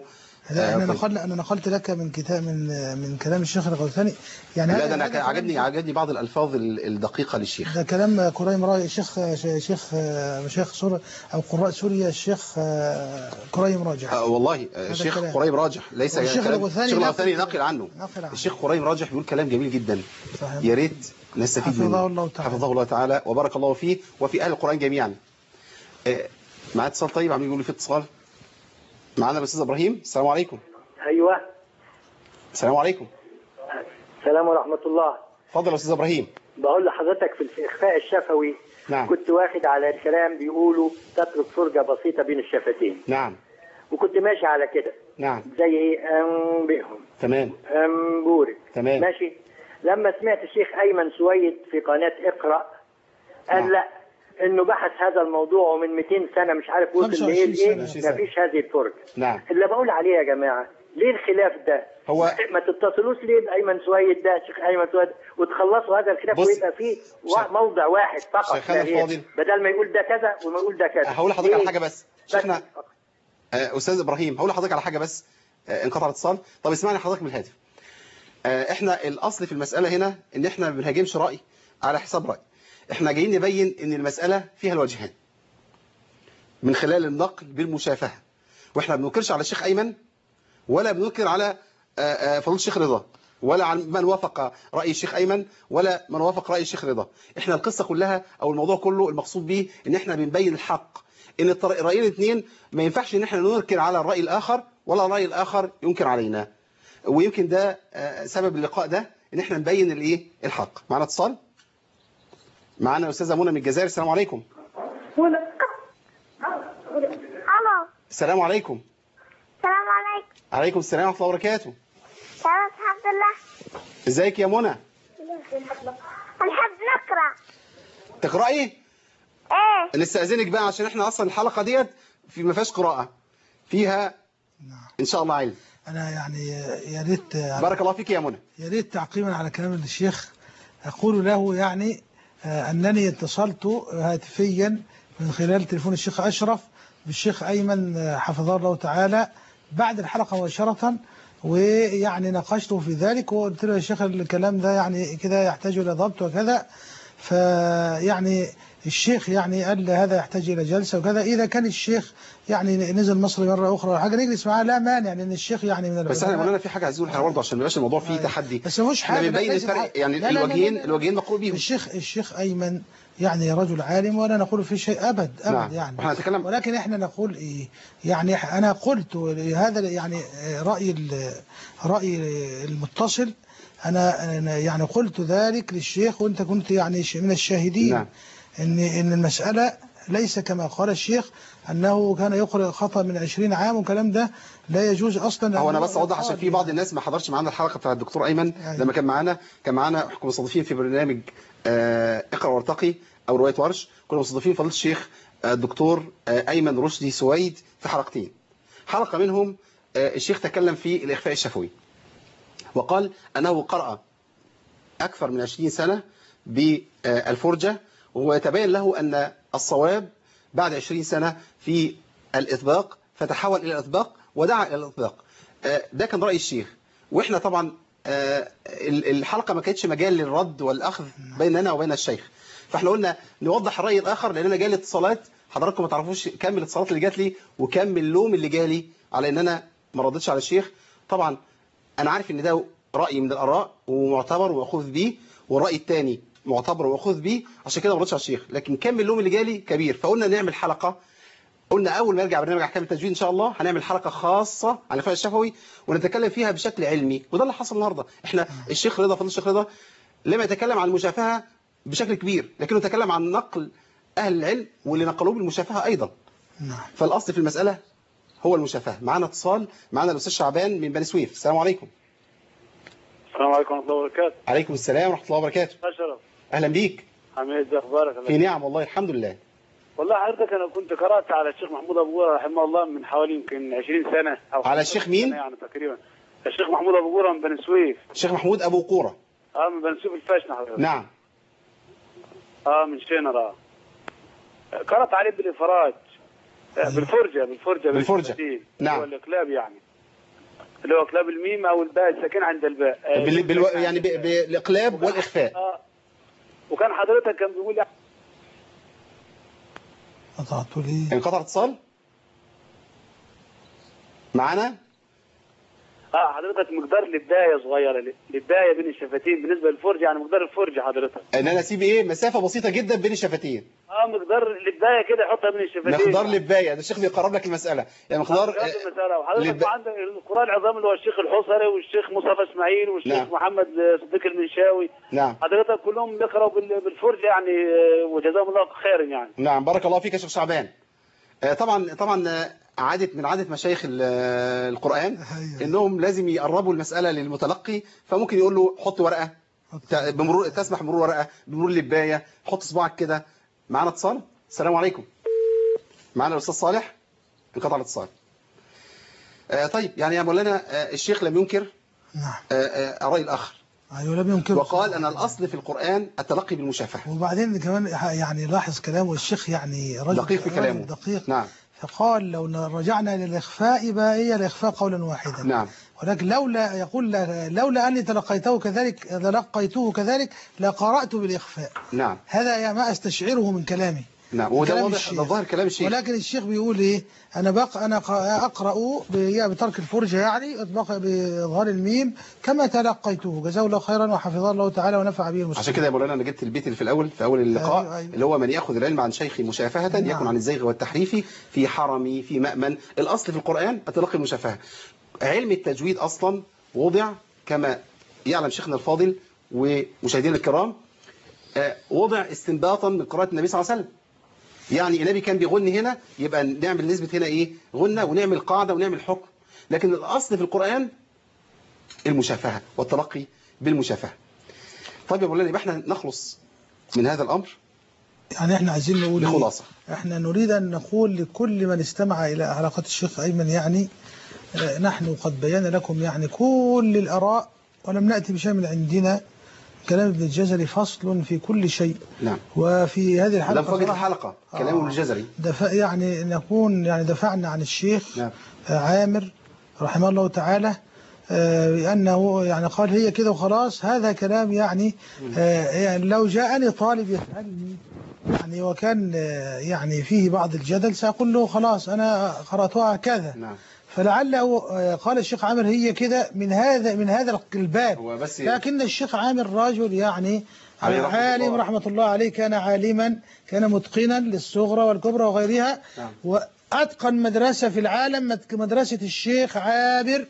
أنا نقلت لك من كتاب من كلام الشيخ الغوثاني يعني. لا ده أنا عجبني بعض الألفاظ الدقيقة للشيخ. ده كلام كريم راجح، شيخ سوريا أو قراء سوريا الشيخ كريم راجح. والله الشيخ كريم راجح ليس الشيخ الغوثاني ناقل عنه. الشيخ كريم راجح بيقول كلام جميل جدا، يا ريت نستفيد منه. حفظه الله تعالى وبارك الله فيه وفي أهل القرآن جميعا. معايا اتصال طيب، عم يقولوا في اتصال معانا الاستاذ ابراهيم. السلام عليكم. ايوه السلام عليكم. السلام ورحمه الله. اتفضل يا استاذ ابراهيم. بقول لحضرتك في الاخفاء الشفوي نعم. كنت واخد على الكلام بيقولوا تترك فرجه بسيطه بين الشفتين. نعم. وكنت ماشي على كده. نعم. زي ايه انبئهم. تمام. انبورك. تمام. ماشي. لما سمعت الشيخ ايمن سويد في قناه اقرا قال نعم. لا انه بحث هذا الموضوع ومن 200 سنه مش عارف وصل لايه مفيش هذه الفرجه. نعم. اللي بقول عليه يا جماعه ليه الخلاف ده؟ هو ما تتصلوش ليه بايمن سويد ده شيخ ايمن سويد وتخلصوا هذا الخلاف ويبقى فيه موضع واحد فقط، بدل ما يقول ده كذا وما يقول ده كذا. هقول لحضرتك على حاجه بس شيخنا استاذ ابراهيم، هقول لحضرتك على حاجه بس. انقطع الاتصال. طب اسمعني حضرتك من الهاتف. احنا الاصل في المساله هنا ان احنا ما بنهاجمش راي على حساب راي، احنا جايين نبين ان المساله فيها الوجهان من خلال النقل بالمشافهه، واحنا ما بننكرش على الشيخ ايمن ولا بننكر على فضيله الشيخ رضا ولا عن من وافق راي الشيخ ايمن ولا من وافق راي الشيخ رضا. احنا القصه كلها او الموضوع كله المقصود به ان احنا بنبين الحق، ان الرايين الاثنين ما ينفعش ان احنا ننكر على الراي الاخر ولا الراي الاخر ينكر علينا، ويمكن ده سبب اللقاء ده ان احنا نبين الايه الحق. معنا اتصال. معنا الاستاذه منى من الجزائر. السلام عليكم. الو. السلام عليكم. السلام عليكم. عليكم السلام ورحمه الله وبركاته. تمام الحمد لله. ازيك يا منى؟ الحمد نقرا. تقراي؟ ايه. نستأذنك بقى عشان احنا اصلا الحلقه ديت ما فيهاش قراءه، فيها ان شاء الله علم. انا يعني يا ريت بارك الله فيك يا منى. يا ريت تعقيبا على كلام الشيخ اقول له يعني أنني اتصلت هاتفيا من خلال تليفون الشيخ أشرف بالشيخ أيمن حفظه الله تعالى بعد الحلقة مباشرة، ويعني ناقشته في ذلك وقلت له يا شيخ الكلام ده يعني كده يحتاج إلى ضبط وكذا، فيعني الشيخ يعني قال هذا يحتاج إلى جلسة وكذا. إذا كان الشيخ يعني نزل مصر مرة أخرى ولا حاجة نجلس معاه لا مانع، لأن الشيخ يعني من العلماء. بس احنا قلنا في حاجة عايزين نقولها برضه عشان ما يبقاش الموضوع فيه تحدي، بس مش حاجة بنبين الفرق يعني الوجهين مقروب بيهم. الشيخ أيمن يعني رجل عالم ولا نقول فيه شيء أبد نعم. يعني نتكلم. ولكن احنا نقول إيه يعني أنا قلت هذا يعني رأي المتصل، أنا يعني قلت ذلك للشيخ وأنت كنت يعني من الشاهدين. نعم. إن المسألة ليس كما قال الشيخ أنه كان يقرأ خطأ من 20 عام والكلام ده لا يجوز أصلا. هو أنا بس أوضح عشان في بعض الناس ما حضرش معانا الحلقة بتاع الدكتور أيمن لما كان معانا حكم مستضيفين في برنامج اقرأ وارتقي أو رواية ورش، كنا مستضيفين فضيلة الشيخ الدكتور أيمن رشدي سويد في حلقتين. حلقة منهم الشيخ تكلم في الإخفاء الشفوي وقال أنه قرأ أكثر من 20 سنة بالفرجة، ويتبين له أن الصواب بعد 20 سنة في الإطباق، فتحول إلى الإطباق ودعا إلى الإطباق. ده كان رأي الشيخ، وإحنا طبعا الحلقة ما كانتش مجال للرد والأخذ بيننا وبين الشيخ، فإحنا قلنا نوضح الرأي الآخر لأننا جالي اتصالات حضراتكم ما تعرفوش كم الاتصالات اللي جات لي وكم اللوم اللي جالي على إن أنا ما ردتش على الشيخ. طبعا أنا عارف إن ده رأي من الآراء ومعتبر ومأخوذ به، والرأي الثاني معتبر ومأخوذ به، عشان كده ما ردتش على الشيخ، لكن كم اللوم اللي جالي كبير، فقلنا نعمل حلقة. قلنا أول ما يرجع برنامج أحكام التجويد إن شاء الله هنعمل حلقة خاصة عن الإخفاء الشفوي ونتكلم فيها بشكل علمي، وده اللي حصل النهارده. إحنا الشيخ رضا فضل الشيخ رضا لم يتكلم عن المشافهة بشكل كبير، لكنه تكلم عن نقل أهل العلم واللي نقلوه بالمشافهة أيضا. فالأصل في المسألة هو المشافهة. معنا اتصال، معنا الأستاذ شعبان من بني سويف. السلام عليكم. السلام عليكم ورحمة الله وبركاته. عليكم السلام ورحمة الله وبركاته. أشرف. أهلا بيك. حميد أخبارك؟ في نعم والله الحمد لله. والله حضرتك أنا كنت قرأت على الشيخ محمود أبو قورة رحمه الله من حوالي يمكن 20 سنة أو على الشيخ مين؟ يعني تقريبا الشيخ محمود أبو قورة من بني سويف. الشيخ محمود أبو قورة. من بني سويف الفاشنة حضرتك. نعم. من شينرا. قرأت عليه بالإفراج بالفرجة نعم. هو الإقلاب يعني. اللي هو إقلاب الميم أو الباء الساكنة عند الباء. يعني بالإقلاب والإخفاء. وكان حضرتك كان بيقول قطعته ليه؟ انقطع الاتصال معانا؟ حضرتك مقدار للبداية صغيرة، للبداية بين الشفتين بالنسبة للفرج، يعني مقدار الفرج حضرتك ان انا اسيب ايه مسافة بسيطة جدا بين الشفتين. مقدار للبداية كده يحطها بين الشفتين. مقدار للبداية ده الشيخ بيقرب لك المسألة، يعني مقدار المسألة. وحضرتك عندك القراء العظام اللي هو الشيخ الحصري والشيخ مصطفى اسماعيل والشيخ نعم. محمد صديق المنشاوي. نعم. حضرتك كلهم بيقرأوا بالفرج يعني، وجزاهم الله خيرا يعني. نعم بارك الله فيك يا شيخ شعبان. طبعا من عادة مشايخ القرآن انهم لازم يقربوا المسألة للمتلقي، فممكن يقول له حط ورقة تسمح بمرور ورقة، بمرور لباية، حط صباعك كده. معانا اتصال. السلام عليكم. معانا الاستاذ صالح. انقطع الاتصال. طيب يعني يا مولانا الشيخ لم ينكر رأي الآخر. ايوه لم ينكر، وقال ان الاصل في القرآن التلقي بالمشافهة. وبعدين كمان يعني لاحظ كلامه الشيخ، يعني رجل دقيق في كلامه. دقيق. نعم. فقال لو رجعنا للإخفاء يبقى هي الإخفاء قولا واحدا. نعم. ولكن لولا أني تلقيته كذلك لقرأت بالإخفاء. نعم. هذا ما أستشعره من كلامي. نعم. وده واضح، ده ظاهر كلام الشيخ. ولكن الشيخ بيقول إيه؟ أنا أقرأ بترك الفرجة، يعني بإظهار الميم كما تلقيته. جزاه الله خيرا وحفظه الله تعالى ونفع به المسلمين. عشان كده يا مولانا انا جبت البيت اللي في اول اللقاء. أيوة. اللي هو من ياخذ العلم عن شيخ مشافهة يكون عن الزيغ والتحريف في حرمي في مأمن. الاصل في القرآن التلقي المشافهة. علم التجويد اصلا وضع كما يعلم شيخنا الفاضل ومشاهدينا الكرام، وضع استنباطا من قراءة النبي صلى الله عليه وسلم. يعني النبي كان بيغني هنا، يبقى نعمل نسبة هنا ايه غنى، ونعمل قاعدة ونعمل حكم. لكن الاصل في القرآن المشافهة والتلقي بالمشافهة. طيب يا مولانا يبقى احنا نخلص من هذا الامر. يعني احنا عايزين نقول بخلاصة. احنا نريد ان نقول لكل من استمع الى حلقات الشيخ ايمن، يعني نحن قد بينا لكم يعني كل الآراء ولم نأتي بشيء من عندنا. كلام ابن الجزري فصل في كل شيء. نعم. وفي هذه الحلقة لم فوجد الحلقة كلام ابن الجزري. يعني نكون يعني دفعنا عن الشيخ. نعم. عامر رحمه الله تعالى بأنه يعني قال هي كده وخلاص. هذا كلام يعني لو جاءني طالب يسألني يعني وكان يعني فيه بعض الجدل سأقول له خلاص أنا قرأتها كذا. نعم. فلعله قال الشيخ عامر هي كده من هذا الباب. لكن الشيخ عامر رجل يعني عالم رحمة الله عليه، كان عالما، كان متقنا للصغرى والكبرى وغيرها. نعم. وأتقن مدرسة في العالم مدرسة الشيخ عامر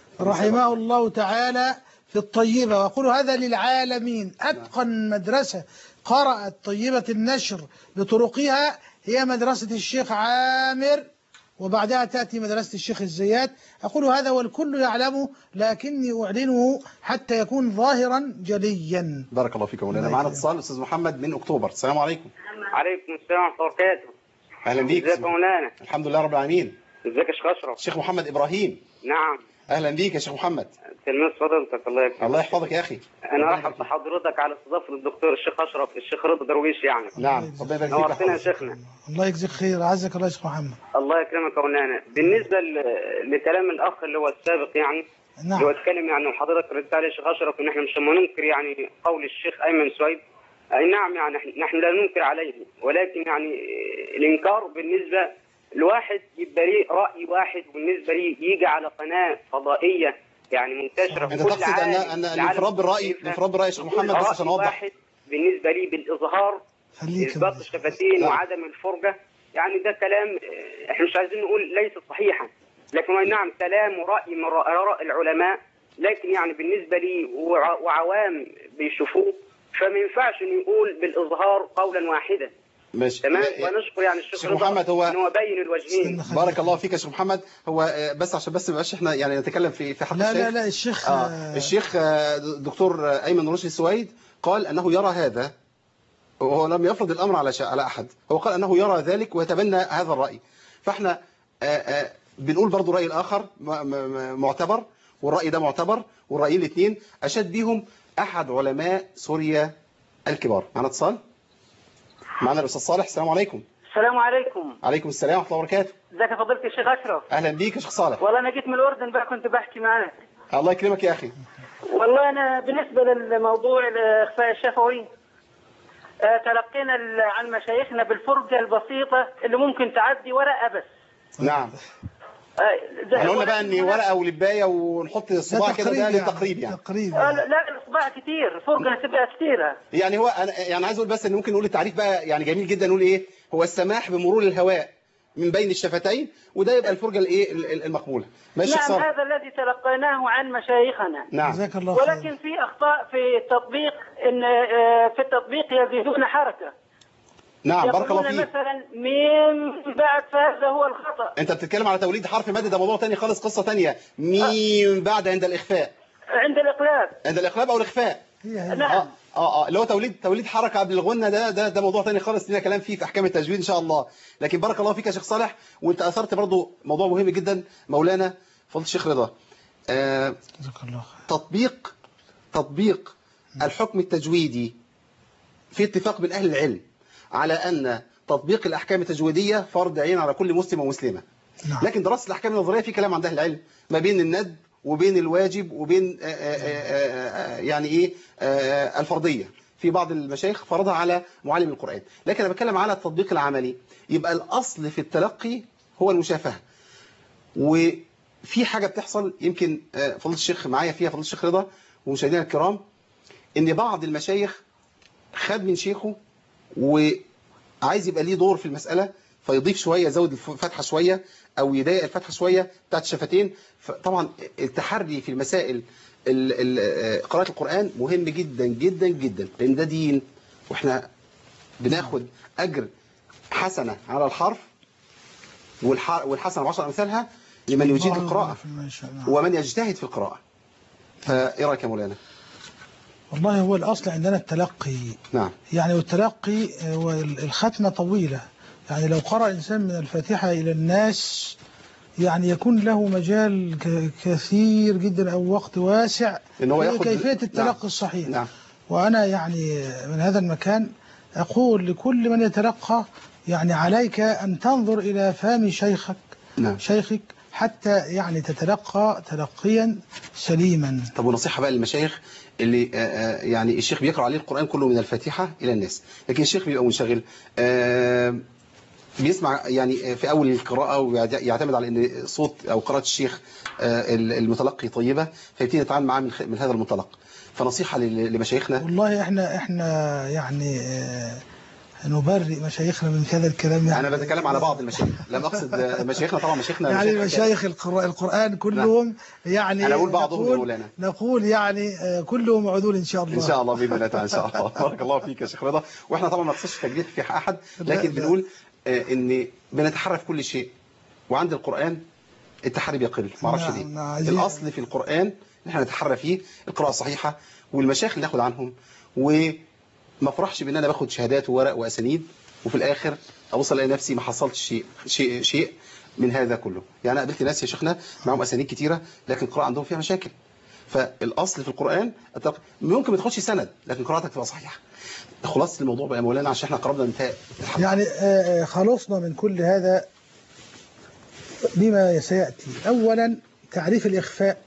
رحمه الله تعالى في الطيبة. وأقول هذا للعالمين. أتقن مدرسة قرأت طيبة النشر بطرقها هي مدرسة الشيخ عامر، وبعدها تأتي مدرسة الشيخ الزيات. أقول هذا والكل يعلمه، لكني أعلنه حتى يكون ظاهرا جليا. بارك الله فيكم مولانا. معنا اتصال أستاذ محمد من أكتوبر. السلام عليكم. عليكم السلام ورحمة الله وبركاته. أهلا بيك. ازيك يا مولانا؟ الحمد لله رب العالمين. ازيك يا شيخ أشرف؟ الشيخ محمد إبراهيم. نعم. أهلا بيك يا شيخ محمد. تلميذ فضيلتك. الله يكرمك. الله يحفظك يا أخي. أنا أرحب بحضرتك على استضافة الدكتور الشيخ أشرف الشيخ رضا درويش يعني. نعم. ربنا يبارك فيك. نورتنا يا شيخنا. الله يجزيك خير. عزك الله يا شيخ محمد. الله يكرمك يا مولانا. بالنسبة لكلام الأخ اللي هو السابق يعني، نعم. اللي هو اتكلم يعني وحضرتك ردت عليه يا شيخ أشرف إن إحنا مش ننكر يعني قول الشيخ أيمن سويد. أي نعم يعني نحن لا ننكر عليه، ولكن يعني الإنكار بالنسبة الواحد يبقى ليه رأي واحد، بالنسبة لي يجي على قناة فضائية يعني منتشرة في كل عالم. أن الانفراد بالرأي يا شيخ محمد بس عشان أوضح. واحد بالنسبة لي بالإظهار، إثبات الشفتين وعدم الفرجة، يعني ده كلام احنا مش عايزين نقول ليس صحيحا، لكن نعم كلام ورأي من آراء العلماء، لكن يعني بالنسبة لي وعوام بيشوفوه فما ينفعش نقول بالإظهار قولا واحدا. ماشي. تمام. ونشكر يعني الشيخ محمد هو بين الوجهين. بارك الله فيك يا شيخ محمد. هو بس عشان بس ما يبقاش احنا يعني نتكلم في حق الشيخ. لا الشيخ الشيخ دكتور أيمن رشدي سويد قال أنه يرى هذا، وهو لم يفرض الأمر على أحد، هو قال أنه يرى ذلك ويتبنى هذا الرأي. فاحنا بنقول برضو رأي الآخر معتبر، والرأي ده معتبر، والرأيين الاثنين أشد بيهم أحد علماء سوريا الكبار. معنا اتصال. معنا الأستاذ صالح. السلام عليكم. السلام عليكم. عليكم السلام ورحمة الله وبركاته. ازيك يا فضيلة الشيخ أشرف؟ أهلا بيك يا شيخ صالح. والله أنا جيت من الأردن بقى، كنت بحكي معاك. الله يكرمك يا أخي. والله أنا بالنسبة للموضوع الإخفاء الشفوي تلقينا عن مشايخنا بالفرجة البسيطة اللي ممكن تعدي ورقة بس. نعم. احنا قلنا بقى ان ورقه ولبايه ونحط الصباع كده، ده للتقريب يعني. تقريب. لا الصباع كتير، فرجه هتبقى كتيره. يعني هو انا يعني عايز اقول بس ان ممكن نقول التعريف بقى يعني جميل جدا، نقول ايه؟ هو السماح بمرور الهواء من بين الشفتين، وده يبقى الفرجه الايه المقبوله. ماشي. نعم هذا الذي تلقيناه عن مشايخنا. نعم. جزاك الله خير. ولكن في اخطاء في التطبيق، ان في التطبيق يزيدون حركه. نعم بارك الله فيك. مثلا ميم بعد، فهذا هو الخطأ. انت بتتكلم على توليد حرف مادي، ده موضوع تاني خالص، قصة تانية. ميم بعد عند الإخفاء. عند الإقلاب. عند الإقلاب أو الإخفاء. نعم. اللي هو توليد حركة قبل الغنة، ده موضوع تاني خالص، لنا كلام فيه في أحكام التجويد إن شاء الله. لكن بارك الله فيك يا شيخ صالح، وأنت أثرت برضو موضوع مهم جدا مولانا فضيلة الشيخ رضا. تطبيق الحكم التجويدي في اتفاق بين أهل العلم على أن تطبيق الأحكام التجويدية فرض عين على كل مسلم ومسلمة. نعم. لكن دراسة الأحكام النظرية في كلام عند أهل العلم ما بين الندب وبين الواجب وبين يعني إيه الفرضية. في بعض المشايخ فرضها على معلم القرآن، لكن أنا بتكلم على التطبيق العملي. يبقى الأصل في التلقي هو المشافهة. وفي حاجة بتحصل يمكن فضيلة الشيخ معايا فيها، فضيلة الشيخ رضا ومشاهدينا الكرام، إن بعض المشايخ خد من شيخه وعايز يبقى ليه دور في المسألة، فيضيف شوية، يزود الفتحة شوية أو يضيق الفتحة شوية بتاعت الشفتين. طبعا التحري في المسائل قراءة القرآن مهم جدا جدا جدا، لأن ده دين، وإحنا بناخد أجر حسنة على الحرف، والحسنة ب10 أمثالها لمن يجيد القراءة ومن يجتهد في القراءة. فإيه رأيك يا مولانا؟ والله هو الأصل عندنا التلقي. نعم. يعني والتلقي والختمة طويلة، يعني لو قرأ إنسان من الفاتحة إلى الناس يعني يكون له مجال كثير جدا أو وقت واسع في كيفية التلقي. نعم. الصحيح. نعم. وأنا يعني من هذا المكان أقول لكل من يتلقى يعني عليك أن تنظر إلى فم شيخك. نعم. شيخك حتى يعني تتلقى تلقيا سليما. طب ونصيحة بقى للمشايخ اللي يعني الشيخ بيقرأ عليه القرآن كله من الفاتحة إلى الناس، لكن الشيخ بيبقى منشغل بيسمع يعني في أول القراءة ويعتمد على أن صوت أو قراءة الشيخ المتلقي طيبة، فيبتدي يتعامل معاه من هذا المنطلق. فنصيحة لمشايخنا. والله احنا يعني نبرئ مشايخنا من هذا الكلام. يعني أنا بتكلم على بعض المشايخ، لم أقصد مشايخنا، طبعا مشايخنا يعني مشايخ القرآن كلهم. يعني أنا أقول بعضهم نقول يعني كلهم عدول إن شاء الله. إن شاء الله بإذن الله تعالى إن شاء الله. بارك الله فيك يا شيخ رضا. وإحنا طبعا ما نقصدش تجريح في أحد، لكن بنقول إن بنتحرى في كل شيء، وعند القرآن التحري بيقل، ما اعرفش ليه. الأصل في القرآن إن احنا نتحرى فيه القراءة الصحيحة، والمشايخ اللي ناخد عنهم، وما افرحش بان انا باخد شهادات وورق واسانيد وفي الاخر ابص الاقي نفسي ما حصلتش شيء من هذا كله. يعني انا قابلت ناس يا شيخنا معاهم اسانيد كتيره لكن القراءه عندهم فيها مشاكل. فالاصل في القرآن ممكن ما تاخدش سند لكن قراءتك تبقى صحيحه. خلاص الموضوع بقى يا مولانا عشان احنا قربنا ننتهي. يعني خلصنا من كل هذا بما سيأتي. أولا تعريف الإخفاء،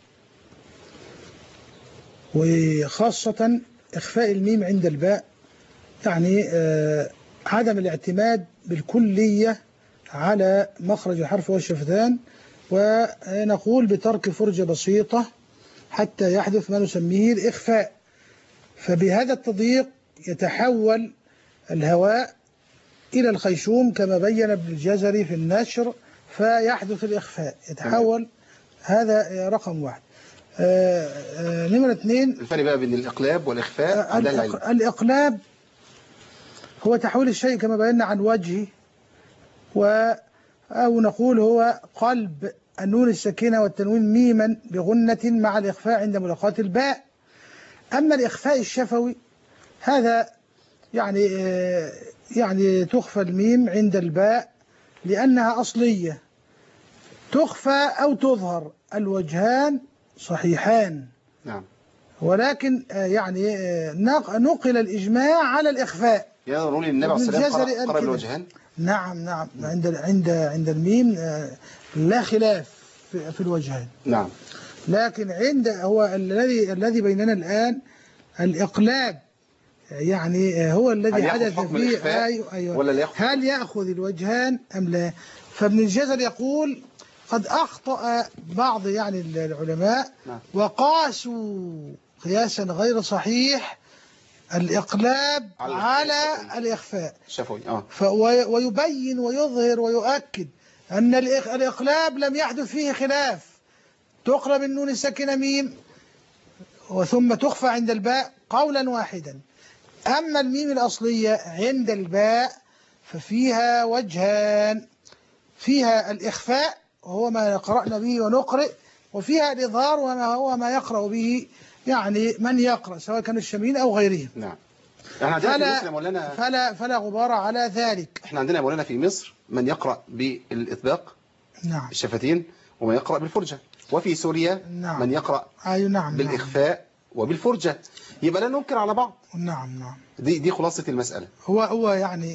وخاصة إخفاء الميم عند الباء، يعني عدم الاعتماد بالكلية على مخرج الحرف والشفتان، ونقول بترك فرجة بسيطة حتى يحدث ما نسميه الإخفاء. فبهذا التضييق يتحول الهواء إلى الخيشوم كما بين ابن الجزري في النشر، فيحدث الإخفاء، يتحول. هذا رقم واحد. نمرة 2 الفرق بقى بين الإقلاب والإخفاء. الإقلاب هو تحويل الشيء كما بينا عن وجهه، أو نقول هو قلب النون الساكنة والتنوين ميما بغنة مع الإخفاء عند ملاقاة الباء. أما الإخفاء الشفوي هذا يعني تخفى الميم عند الباء لأنها أصلية، تخفى أو تظهر، الوجهان صحيحان. نعم. ولكن يعني نقل الإجماع على الإخفاء. يا نقول النبي عليه الصلاة والسلام قرأ بالوجهان. نعم عند الميم لا خلاف في الوجهين. نعم. لكن هو الذي بيننا الآن الإقلاب، يعني هو الذي حدث فيه. أيوة. ولا هل يأخذ الوجهان أم لا؟ فابن الجزري يقول قد أخطأ بعض يعني العلماء وقاسوا قياسا غير صحيح الإقلاب على الإخفاء الشفوي. ويبين ويظهر ويؤكد أن الإقلاب لم يحدث فيه خلاف، تقلب النون الساكنة ميم وثم تخفى عند الباء قولا واحدا. أما الميم الأصلية عند الباء ففيها وجهان، فيها الإخفاء وهو ما قرأنا به ونقرئ، وفيها الإظهار وما هو ما يقرأ به يعني من يقرأ سواء كانوا الشاميين أو غيرهم. نعم. فلا غبار على ذلك. احنا عندنا يا مولانا في مصر من يقرأ بالإطباق الشفتين ومن يقرأ بالفرجة، وفي سوريا من يقرأ بالإخفاء وبالفرجة، يبقى لا ننكر على بعض. نعم. دي خلاصة المسألة. هو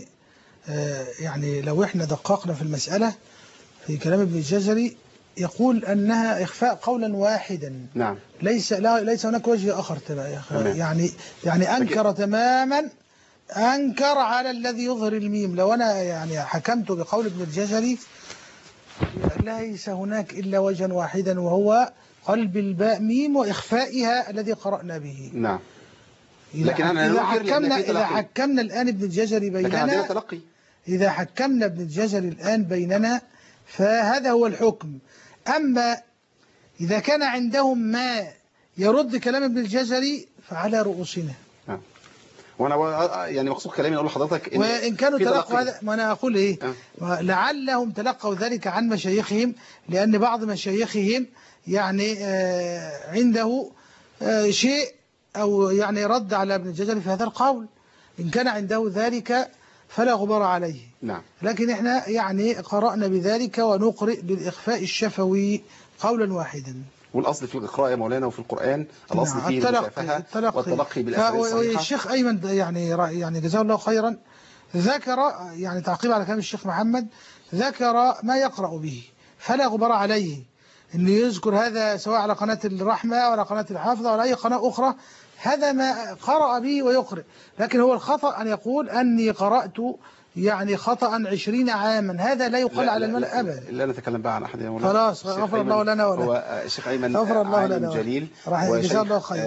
يعني لو احنا دققنا في المسألة في كلام ابن الجزري يقول أنها إخفاء قولا واحدا. نعم. ليس هناك وجه آخر يعني أنكر تماما، أنكر على الذي يظهر الميم. لو أنا يعني حكمت بقول ابن الجزري ليس هناك إلا وجها واحدا وهو قلب الباء ميم وإخفائها الذي قرأنا به. نعم. لكن إذا حكمنا الآن ابن الجزري بيننا، إذا حكمنا ابن الجزري الآن بيننا فهذا هو الحكم. أما إذا كان عندهم ما يرد كلام ابن الجزري فعلى رؤوسنا. وانا يعني مقصود كلامي اقول لحضرتك وان كانوا تلقوا هذا، ما انا اقول ايه لعلهم تلقوا ذلك عن مشايخهم، لان بعض مشايخهم يعني عنده شيء او يعني رد على ابن الجزري في هذا القول، ان كان عنده ذلك فلا غبار عليه. نعم. لكن احنا يعني قرأنا بذلك ونقرئ بالإخفاء الشفوي قولا واحدا. والأصل في الإقراء يا مولانا وفي القرآن الأصل فيه المشافهة والتلقي بالأسئلة الصحيحة. الشيخ أيمن يعني جزاه الله خيرا ذكر يعني تعقيب على كلام الشيخ محمد، ذكر ما يقرأ به فلا غبار عليه، إنه يذكر هذا سواء على قناة الرحمة ولا قناة الحافظة ولا أي قناة أخرى، هذا ما قرأ به ويقرأ. لكن هو الخطأ أن يقول أني قرأت يعني خطأ 20 عاما، هذا لا يقال على الملأ أبدا. لا نتكلم بقى عن أحد يا مولانا. خلاص غفر الله لنا وله. هو الشيخ أيمن عالم جليل جزاه الله خير.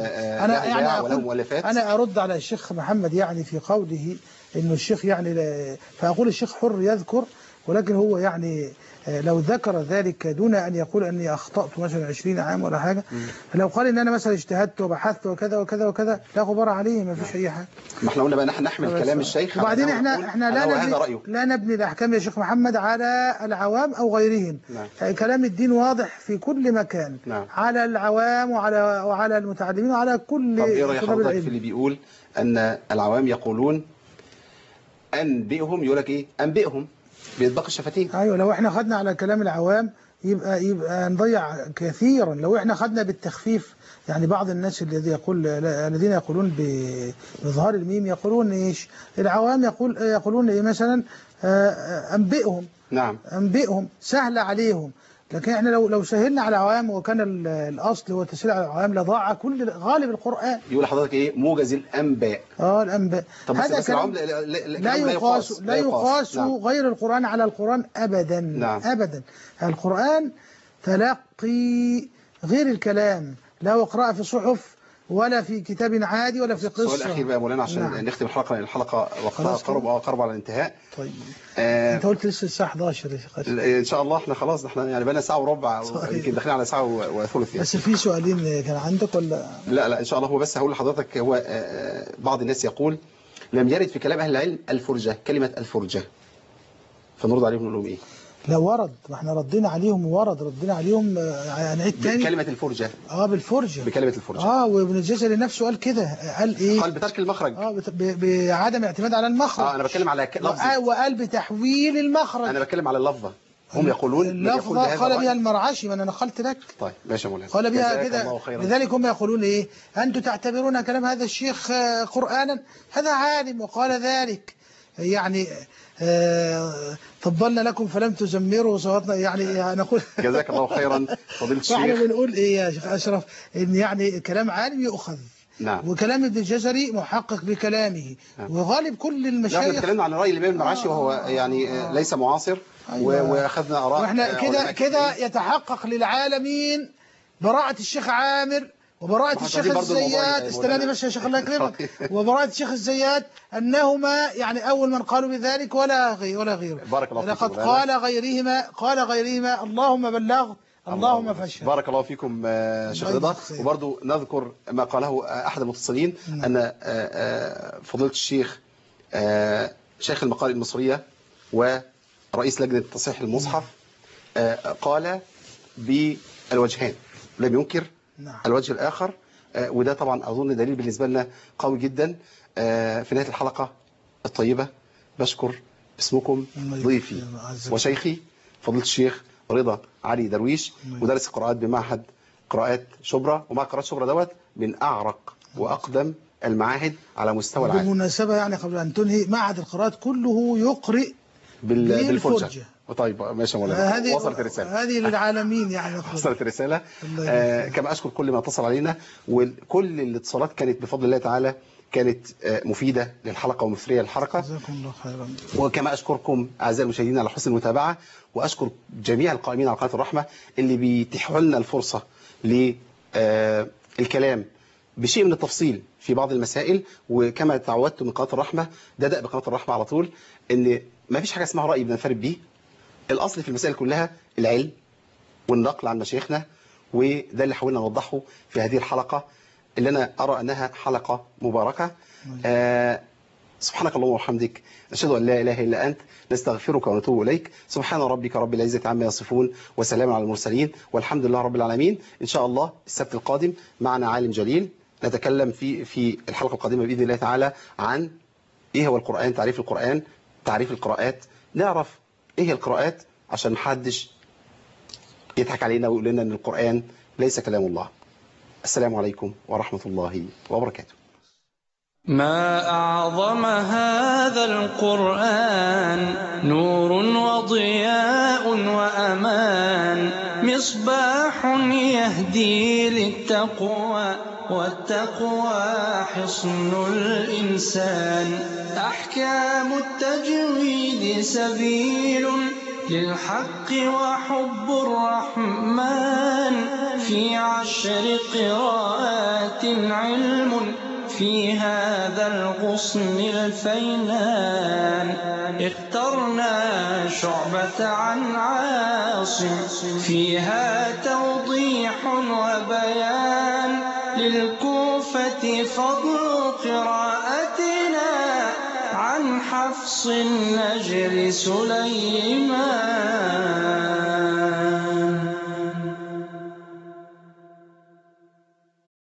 أنا أرد على الشيخ محمد يعني في قوله إنه الشيخ يعني فأقول الشيخ حر يذكر، ولكن هو يعني لو ذكر ذلك دون أن يقول أني أخطأت مثلا 20 عام ولا حاجة، لو قال إن أنا مثلا اجتهدت وبحثت وكذا وكذا وكذا لا غبار عليه، ما فيش أي حاجة. ما احنا قلنا بقى نحن نحمل كلام الشيخ، وبعدين احنا لا نبني الأحكام يا شيخ محمد على العوام أو غيرهم. كلام الدين واضح في كل مكان. على العوام وعلى المتعلمين وعلى كل. طب إيه رأي حضرتك في اللي بيقول أن العوام يقولون أنبئهم، يقول لك إيه أنبئهم بإطباق الشفتين؟ ايوه، لو احنا خدنا على كلام العوام يبقى نضيع كثيرا. لو احنا خدنا بالتخفيف، يعني بعض الناس الذين يقولون بإظهار الميم يقولون ايش؟ العوام يقولون ايه مثلا انبئهم. نعم. انبئهم سهل عليهم، لكن احنا لو سهلنا على العوام وكان الاصل هو التسهيل على العوام لضاع كل غالب القرآن. يقول لحضرتك ايه موجز الانباء. الانباء. طب هذا كلام لا يقاس غير القرآن على القرآن ابدا. نعم. ابدا. القرآن تلقي غير الكلام، لا قراءة في صحف ولا في كتاب عادي ولا في قصة. السؤال الأخير بقى يا مولانا عشان نختم الحلقة، لأن الحلقة وقتها قرب على الانتهاء. طيب أنت قلت لسه الساعة 11 يا شيخ. إن شاء الله احنا خلاص، احنا يعني بقى لنا ساعة وربع، يمكن داخلين على ساعة وثلث يعني. بس في سؤالين كان عندك ولا؟ لا إن شاء الله. هو بس هقول لحضرتك، هو بعض الناس يقول لم يرد في كلام أهل العلم الفرجة، كلمة الفرجة، فنرد عليهم نقول لهم إيه؟ لا ورد، ما احنا ردينا عليهم ردينا عليهم هنعيد تاني بكلمة الفرجة. بالفرجة. بكلمة الفرجة. وابن الجزري نفسه قال كده، قال ايه؟ قال بترك المخرج. بعدم اعتماد على المخرج. انا بتكلم على لفظ. وقال بتحويل المخرج. انا بتكلم على اللفظة. هم يقولون اللفظة قال بها المرعشي، ما انا نقلت لك. طيب ماشي يا مولانا. قال بها كده، لذلك هم يقولون ايه؟ انتم تعتبرون كلام هذا الشيخ قرآنا؟ هذا عالم وقال ذلك. يعني طبلنا لكم فلم تزمروا صوتنا، يعني نقول جزاك الله خيرا فضيلة الشيخ. احنا بنقول ايه يا شيخ أشرف، ان يعني كلام عالم يؤخذ. نعم. وكلام ابن الجزري محقق بكلامه. نعم. وغالب كل المشايخ احنا اتكلمنا عن رأي الإمام المرعشي وهو يعني ليس معاصر. أيوة. واخذنا آراء واحنا كده يتحقق للعالمين براءة الشيخ عامر وبراءة الشيخ الزيات. استناني بس يا شيخ الله يكرمك. وبراءة الشيخ الزيات أنهما يعني أول من قالوا بذلك ولا غيره. بارك الله فيكم. لقد قال غيرهما اللهم بلغت اللهم فاشهد. بارك الله فيكم شيخ رضا. وبرضه نذكر ما قاله أحد المتصلين أن فضيلة الشيخ شيخ المقال المصرية ورئيس لجنة تصحيح المصحف قال بالوجهان، لم ينكر الوجه الآخر. وده طبعا أظن دليل بالنسبة لنا قوي جدا. في نهاية الحلقة الطيبة بشكر اسمكم ضيفي وشيخي فضيلة الشيخ رضا علي درويش، مدرس القراءات بمعهد قراءات شبرا. ومع قراءات شبرا دوت من أعرق وأقدم المعاهد على مستوى العالم. بالمناسبة يعني قبل أن تنهي، معهد القراءات كله يقرئ بالفرجة. طيب ماشي يا مولانا، وصلت الرسالة. هذه للعالمين يعني. وصلت الرسالة. كما أشكر كل ما اتصل علينا، وكل الاتصالات كانت بفضل الله تعالى كانت مفيدة للحلقة ومثرية للحلقة. جزاكم الله خيرا. وكما أشكركم أعزائي المشاهدين على حسن المتابعة، وأشكر جميع القائمين على قناة الرحمة اللي بيتيحوا لنا الفرصة للكلام بشيء من التفصيل في بعض المسائل. وكما تعودت من قناة الرحمة، ده دأب بقناة الرحمة على طول، إن ما فيش حاجة اسمها رأي بننفرد بيه. الأصل في المسائل كلها العلم والنقل عن مشايخنا، وده اللي حاولنا نوضحه في هذه الحلقة اللي أنا أرى أنها حلقة مباركة. سبحانك اللهم وبحمدك، نشهد أن لا إله إلا أنت، نستغفرك ونتوب إليك. سبحان ربك رب العزة عما يصفون، وسلام على المرسلين، والحمد لله رب العالمين. إن شاء الله السبت القادم معنا عالم جليل نتكلم في الحلقة القادمة بإذن الله تعالى عن إيه هو القرآن، تعريف القرآن، تعريف القراءات، نعرف إيه هي القراءات عشان محدش يضحك علينا ويقول لنا أن القرآن ليس كلام الله. السلام عليكم ورحمة الله وبركاته. ما أعظم هذا القرآن، نور وضياء وأمان، مصباح يهدي للتقوى، والتقوى حصن الإنسان. أحكام التجويد سبيل للحق وحب الرحمن، في 10 قراءات علم، في هذا الغصن الفينان. اخترنا شعبة عن عاصم، فيها توضيح وبيان، للكوفة فضل قراءتنا، عن حفص النجر سليمان.